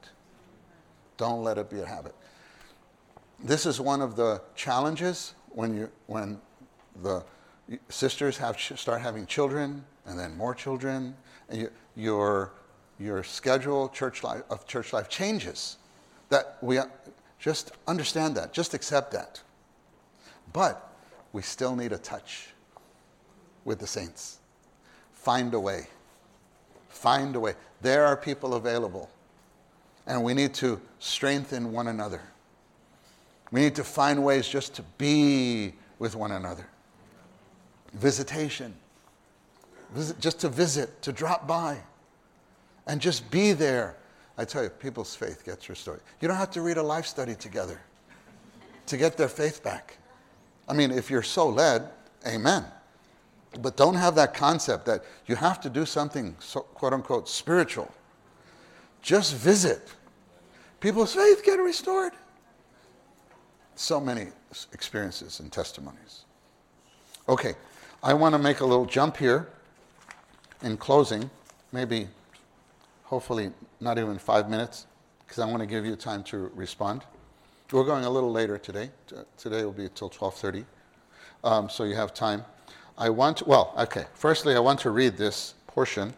Speaker 1: This is one of the challenges when the sisters start having children and then more children, and your schedule church life changes. That we just understand that, just accept that. But we still need a touch with the saints. Find a way Find a way. There are people available. And we need to strengthen one another. We need to find ways just to be with one another. Visitation. Just to visit, to drop by. And just be there. I tell you, people's faith gets restored. You don't have to read a life study together to get their faith back. I mean, if you're so led, amen. But don't have that concept that you have to do something, quote unquote, spiritual. Just visit. People's faith get restored. So many experiences and testimonies. Okay, I want to make a little jump here in closing, maybe, hopefully not even 5 minutes, because I want to give you time to respond. We're going a little later today. Today will be until 12:30, so you have time. Firstly, I want to read this portion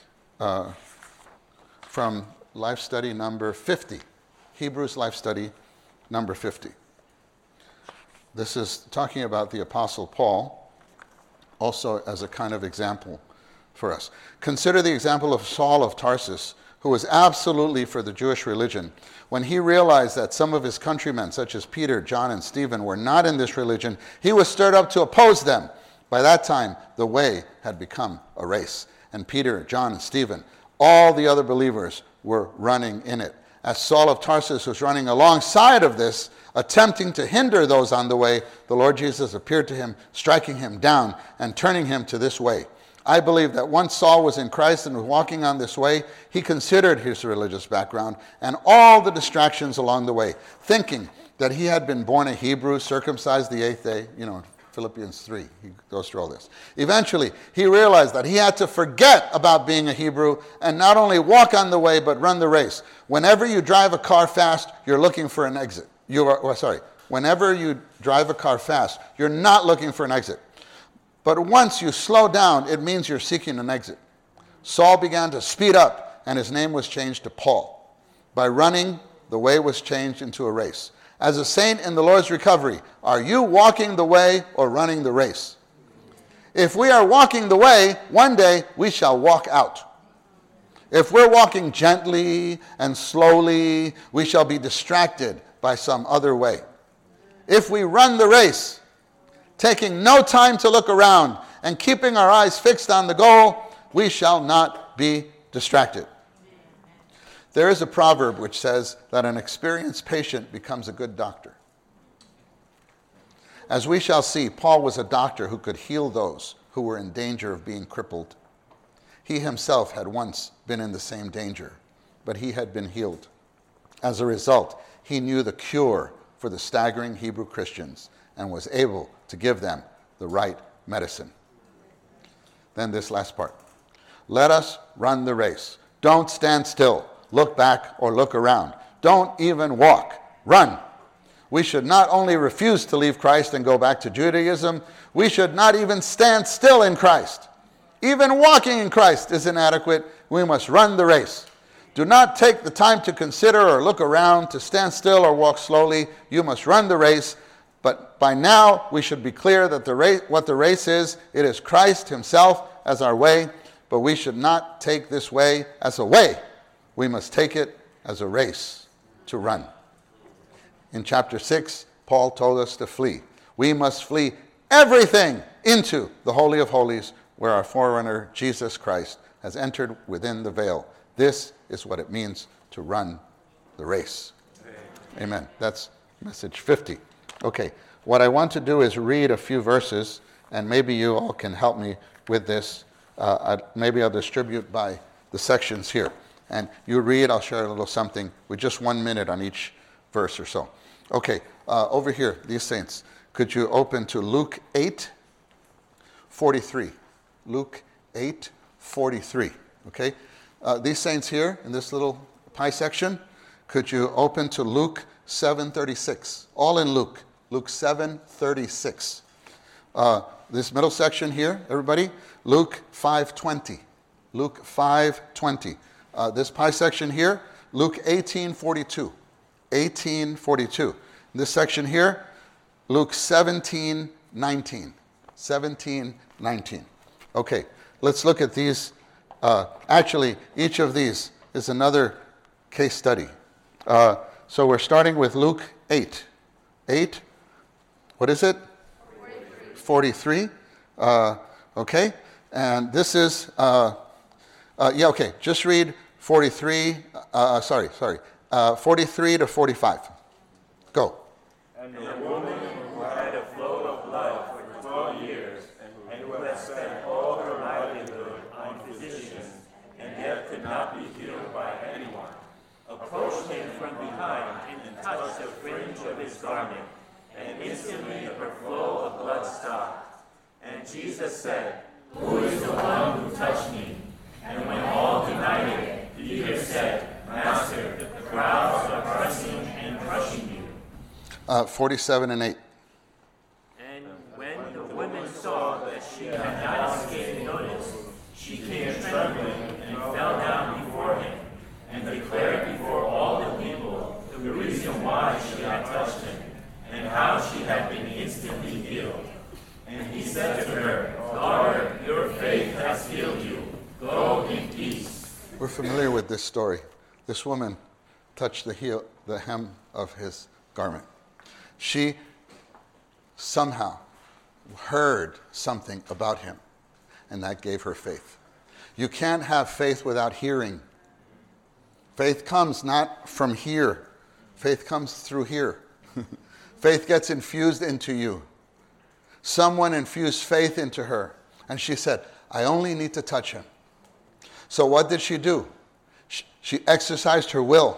Speaker 1: from Life Study number 50, Hebrews Life Study number 50. This is talking about the Apostle Paul, also as a kind of example for us. Consider the example of Saul of Tarsus, who was absolutely for the Jewish religion. When he realized that some of his countrymen, such as Peter, John, and Stephen, were not in this religion, he was stirred up to oppose them. By that time, the way had become a race, and Peter, John, and Stephen, all the other believers, were running in it. As Saul of Tarsus was running alongside of this, attempting to hinder those on the way, the Lord Jesus appeared to him, striking him down and turning him to this way. I believe that once Saul was in Christ and was walking on this way, he considered his religious background and all the distractions along the way, thinking that he had been born a Hebrew, circumcised the 8th day, Philippians 3, he goes through all this. Eventually, he realized that he had to forget about being a Hebrew and not only walk on the way, but run the race. Whenever you drive a car fast, you're looking for an exit. Whenever you drive a car fast, you're not looking for an exit. But once you slow down, it means you're seeking an exit. Saul began to speed up, and his name was changed to Paul. By running, the way was changed into a race. As a saint in the Lord's recovery, are you walking the way or running the race? If we are walking the way, one day we shall walk out. If we're walking gently and slowly, we shall be distracted by some other way. If we run the race, taking no time to look around and keeping our eyes fixed on the goal, we shall not be distracted. There is a proverb which says that an experienced patient becomes a good doctor. As we shall see, Paul was a doctor who could heal those who were in danger of being crippled. He himself had once been in the same danger, but he had been healed. As a result, he knew the cure for the staggering Hebrew Christians and was able to give them the right medicine. Then this last part. Let us run the race. Don't stand still, look back, or look around. Don't even walk. Run. We should not only refuse to leave Christ and go back to Judaism, we should not even stand still in Christ. Even walking in Christ is inadequate. We must run the race. Do not take the time to consider or look around, to stand still or walk slowly. You must run the race. But by now, we should be clear that what the race is. It is Christ himself as our way, but we should not take this way as a way. We must take it as a race to run. In chapter 6, Paul told us to flee. We must flee everything into the Holy of Holies, where our forerunner, Jesus Christ, has entered within the veil. This is what it means to run the race. Amen. That's message 50. Okay, what I want to do is read a few verses, and maybe you all can help me with this. Maybe I'll distribute by the sections here. And you read, I'll share a little something with just 1 minute on each verse or so. Okay, over here, these saints, could you open to Luke 8:43? Luke 8:43, okay? These saints here in this little pie section, could you open to Luke 7:36? All in Luke. Luke 7:36. This middle section here, everybody, Luke 5:20. Luke 5:20. This pie section here, Luke 18:42. 18:42. This section here, Luke 17:19. 17:19. Okay, let's look at these Actually, each of these is another case study. So we're starting with Luke 8. 8, what is it? 43. Okay, and this is, okay, just read 43, 43 to 45. Go.
Speaker 2: And the woman who had a flow of blood for 12 years, and who had spent all her livelihood on physicians, and yet could not be healed by anyone, approached him from behind and touched the fringe of his garment, and instantly her flow of blood stopped. And Jesus said, "Who is the one who touched me?" And when all denied it, Peter said, "Master, the crowds are pressing and crushing you."
Speaker 1: 47 and 8.
Speaker 2: And when the woman saw that she had not escaped notice, she came trembling and fell down before him, and declared before all the people the reason why she had touched him, and how she had been instantly healed. And he said to her, "Daughter, your faith has healed you. Go in peace."
Speaker 1: We're familiar with this story. This woman touched the hem of his garment. She somehow heard something about him, and that gave her faith. You can't have faith without hearing. Faith comes not from here. Faith comes through here. Faith gets infused into you. Someone infused faith into her, and she said, "I only need to touch him." So what did she do? She exercised her will.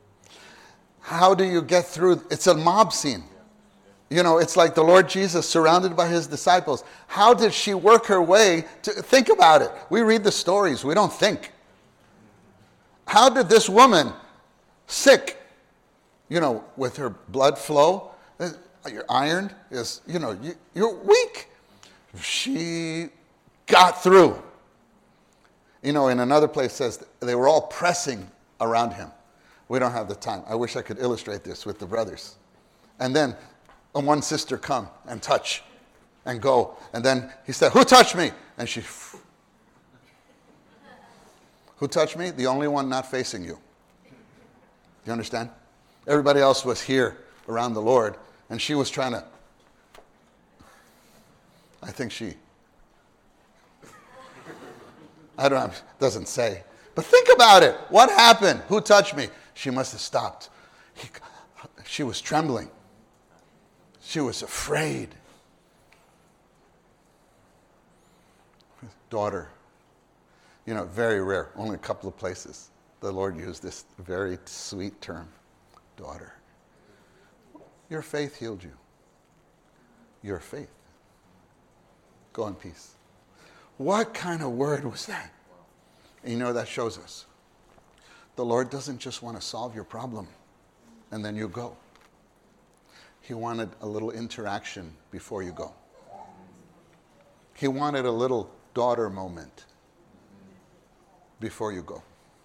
Speaker 1: How do you get through? It's a mob scene. You know, it's like the Lord Jesus surrounded by his disciples. How did she work her way to think about it? We read the stories, we don't think. How did this woman, sick, with her blood flow, you're ironed, you're weak. She got through. In another place it says they were all pressing around him. We don't have the time. I wish I could illustrate this with the brothers. And then one sister come and touch and go. And then he said, "Who touched me?" And she, "Who touched me?" The only one not facing you. Do you understand? Everybody else was here around the Lord, and she was trying to, I think I don't know, it doesn't say. But think about it. What happened? Who touched me? She must have stopped. She was trembling. She was afraid. Daughter. Very rare. Only a couple of places the Lord used this very sweet term. Daughter. Your faith healed you. Your faith. Go in peace. What kind of word was that? And that shows us. The Lord doesn't just want to solve your problem and then you go. He wanted a little interaction before you go. He wanted a little daughter moment before you go.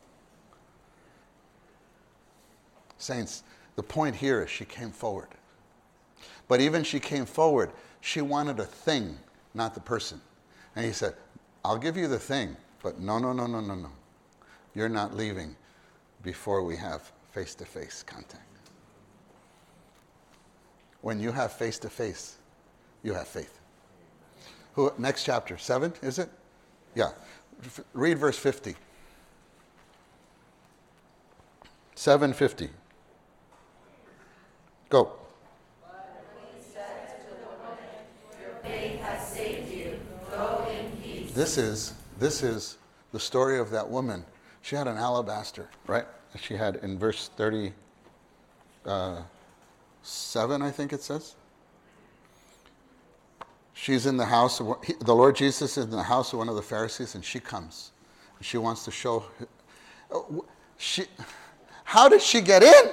Speaker 1: Saints, the point here is she came forward. But even she came forward, she wanted a thing, not the person. And he said, "I'll give you the thing, but no. You're not leaving before we have face-to-face contact." When you have face-to-face, you have faith. Next chapter, 7, is it? Yeah. Read verse 50. 7:50. Go.
Speaker 3: But he said to the woman, "Your faith has saved you. Go in peace."
Speaker 1: This is the story of that woman. She had an alabaster, right? She had in verse 37, I think it says. She's in the house. The Lord Jesus is in the house of one of the Pharisees, and she comes. She wants to show. How did she get in?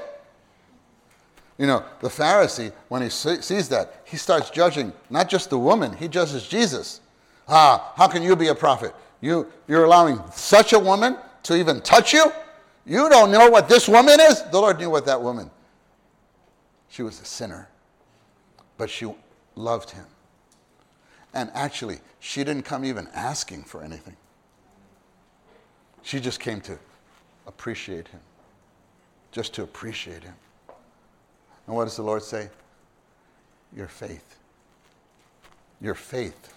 Speaker 1: The Pharisee, when he sees that, he starts judging not just the woman, he judges Jesus. How can you be a prophet? You're allowing such a woman to even touch you? You don't know what this woman is? The Lord knew what that woman. She was a sinner, but she loved him. And actually, she didn't come even asking for anything. She just came to appreciate him. Just to appreciate him. And what does the Lord say? Your faith. Your faith.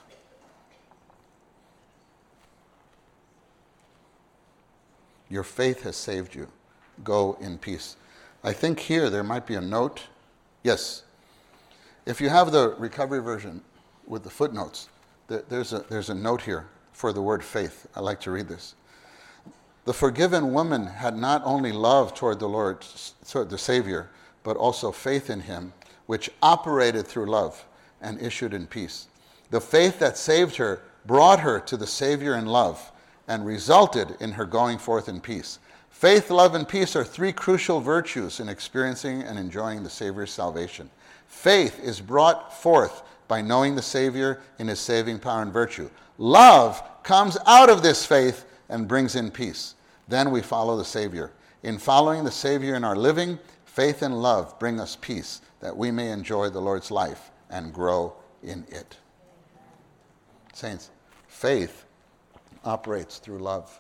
Speaker 1: Your faith has saved you. Go in peace. I think here there might be a note. Yes. If you have the recovery version with the footnotes, there's a note here for the word faith. I like to read this. The forgiven woman had not only love toward the Lord, toward the Savior, but also faith in him, which operated through love and issued in peace. The faith that saved her brought her to the Savior in love and resulted in her going forth in peace. Faith, love, and peace are three crucial virtues in experiencing and enjoying the Savior's salvation. Faith is brought forth by knowing the Savior in his saving power and virtue. Love comes out of this faith and brings in peace. Then we follow the Savior. In following the Savior in our living, faith and love bring us peace, that we may enjoy the Lord's life and grow in it. Saints, faith operates through love.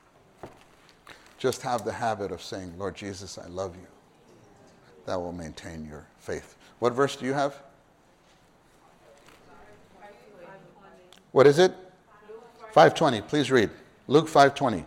Speaker 1: Just have the habit of saying, Lord Jesus, I love you. That will maintain your faith. What verse do you have? What is it? 5:20. Please read. Luke 5:20.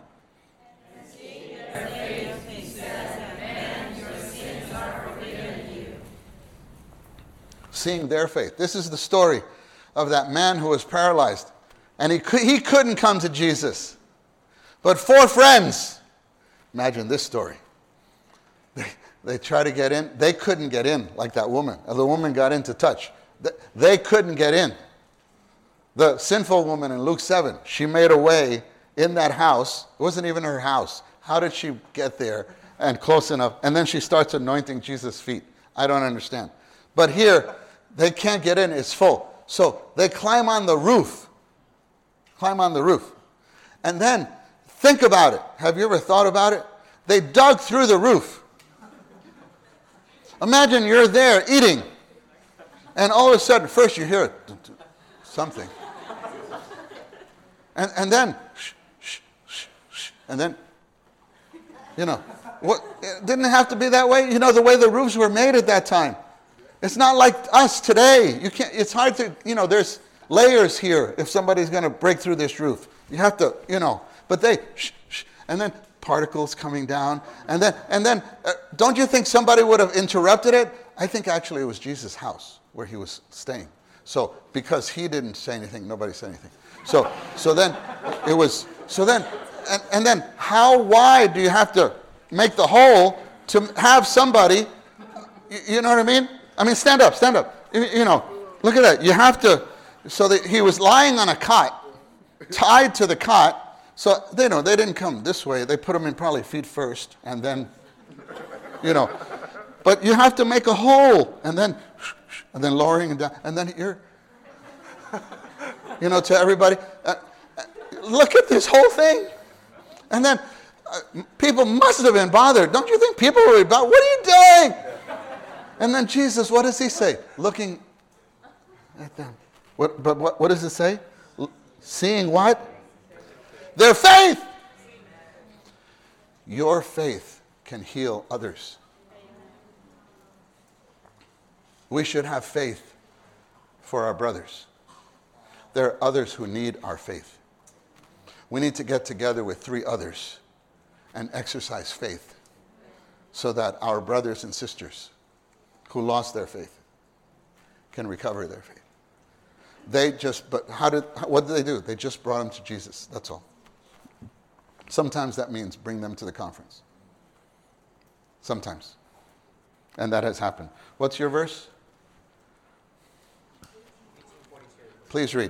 Speaker 1: Seeing their faith. This is the story of that man who was paralyzed. And he couldn't come to Jesus. But 4 friends, imagine this story. They tried to get in. They couldn't get in like that woman. The woman got in to touch. They couldn't get in. The sinful woman in Luke 7, she made a way in that house. It wasn't even her house. How did she get there and close enough? And then she starts anointing Jesus' feet. I don't understand. But here, they can't get in. It's full. So they climb on the roof. Climb on the roof. And then, think about it. Have you ever thought about it? They dug through the roof. Imagine you're there eating. And all of a sudden, first you hear something. And then, and then, what? It didn't have to be that way. The way the roofs were made at that time. It's not like us today. You can't. It's hard to. There's layers here. If somebody's going to break through this roof, you have to. But they, and then particles coming down, and then. Don't you think somebody would have interrupted it? I think actually it was Jesus' house where he was staying. So because he didn't say anything, nobody said anything. So then it was. So then, and then how wide do you have to make the hole to have somebody? You know what I mean? I mean, stand up. Look at that. You have to, so that he was lying on a cot, tied to the cot. So they didn't come this way. They put him in probably feet first, and then, But you have to make a hole, and then lowering it down, and then you're, to everybody. Look at this whole thing. And then people must have been bothered. Don't you think people were about, what are you doing? And then Jesus, what does he say? Looking at them. What does it say? Seeing what? Their faith. Your faith can heal others. We should have faith for our brothers. There are others who need our faith. We need to get together with 3 others and exercise faith so that our brothers and sisters who lost their faith can recover their faith. What did they do? They just brought them to Jesus. That's all. Sometimes that means bring them to the conference. Sometimes. And that has happened. What's your verse? Please read.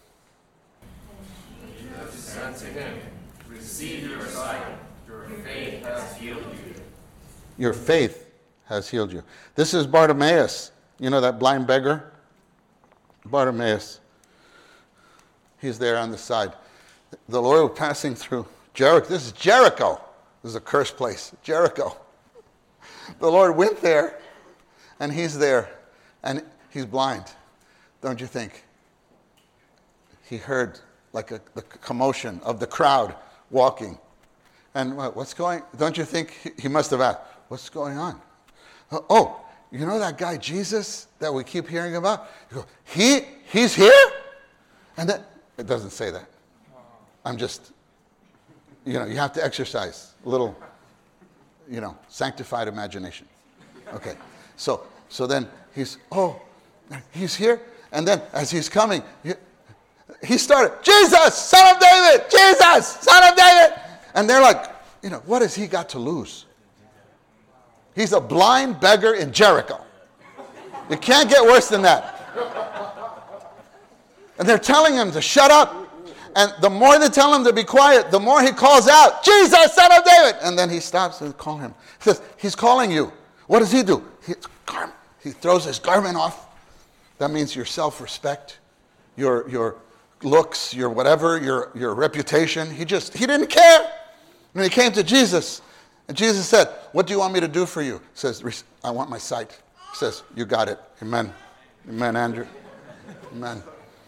Speaker 2: Jesus said to him, receive your sight. Your faith has healed you.
Speaker 1: Your faith has healed you. This is Bartimaeus. That blind beggar? Bartimaeus. He's there on the side. The Lord was passing through Jericho. This is Jericho. This is a cursed place. Jericho. The Lord went there, and he's there, and he's blind. Don't you think? He heard like the commotion of the crowd walking, And don't you think he must have asked, what's going on? Oh, you know that guy Jesus that we keep hearing about? You go, he's here? And then, it doesn't say that. I'm just, you have to exercise a little, sanctified imagination. Okay, so then he's here? And then as he's coming, he started, Jesus, son of David, Jesus, son of David. And they're like, what has he got to lose? He's a blind beggar in Jericho. It can't get worse than that. And they're telling him to shut up. And the more they tell him to be quiet, the more he calls out, Jesus, son of David. And then he stops and calls him. He says, he's calling you. What does he do? He throws his garment off. That means your self-respect, your looks, your whatever, your reputation. He didn't care. And he came to Jesus. And Jesus said, what do you want me to do for you? He says, I want my sight. He says, you got it. Amen. Amen, Andrew. Amen.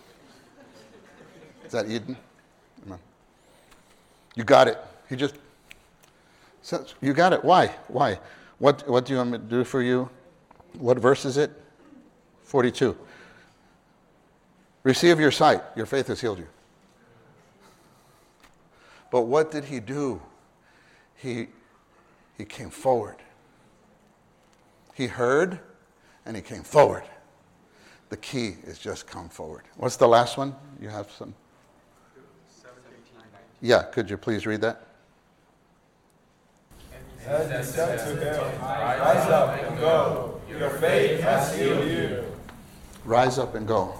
Speaker 1: Is that Eden? Amen. You got it. He just says, you got it. Why? Why? What do you want me to do for you? What verse is it? 42. Receive your sight. Your faith has healed you. But what did he do? He came forward. He heard and he came forward. The key is just come forward. What's the last one? You have some? Yeah, could you please read that?
Speaker 4: And he said to him, rise up and go. Your faith has healed you.
Speaker 1: Rise up and go.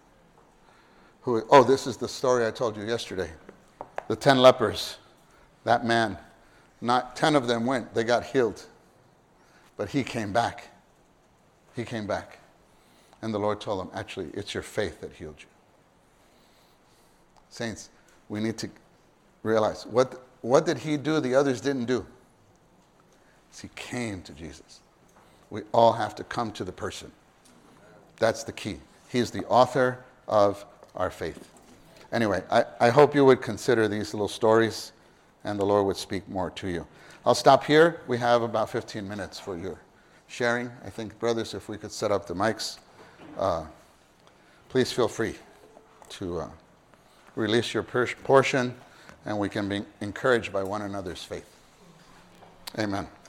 Speaker 1: This is the story I told you yesterday. The 10 lepers. That man, not 10 of them went. They got healed. But he came back. He came back. And the Lord told him, actually, it's your faith that healed you. Saints, we need to realize, what did he do the others didn't do? He came to Jesus. We all have to come to the person. That's the key. He's the author of our faith. Anyway, I hope you would consider these little stories and the Lord would speak more to you. I'll stop here. We have about 15 minutes for your sharing. I think, brothers, if we could set up the mics, please feel free to release your portion and we can be encouraged by one another's faith. Amen.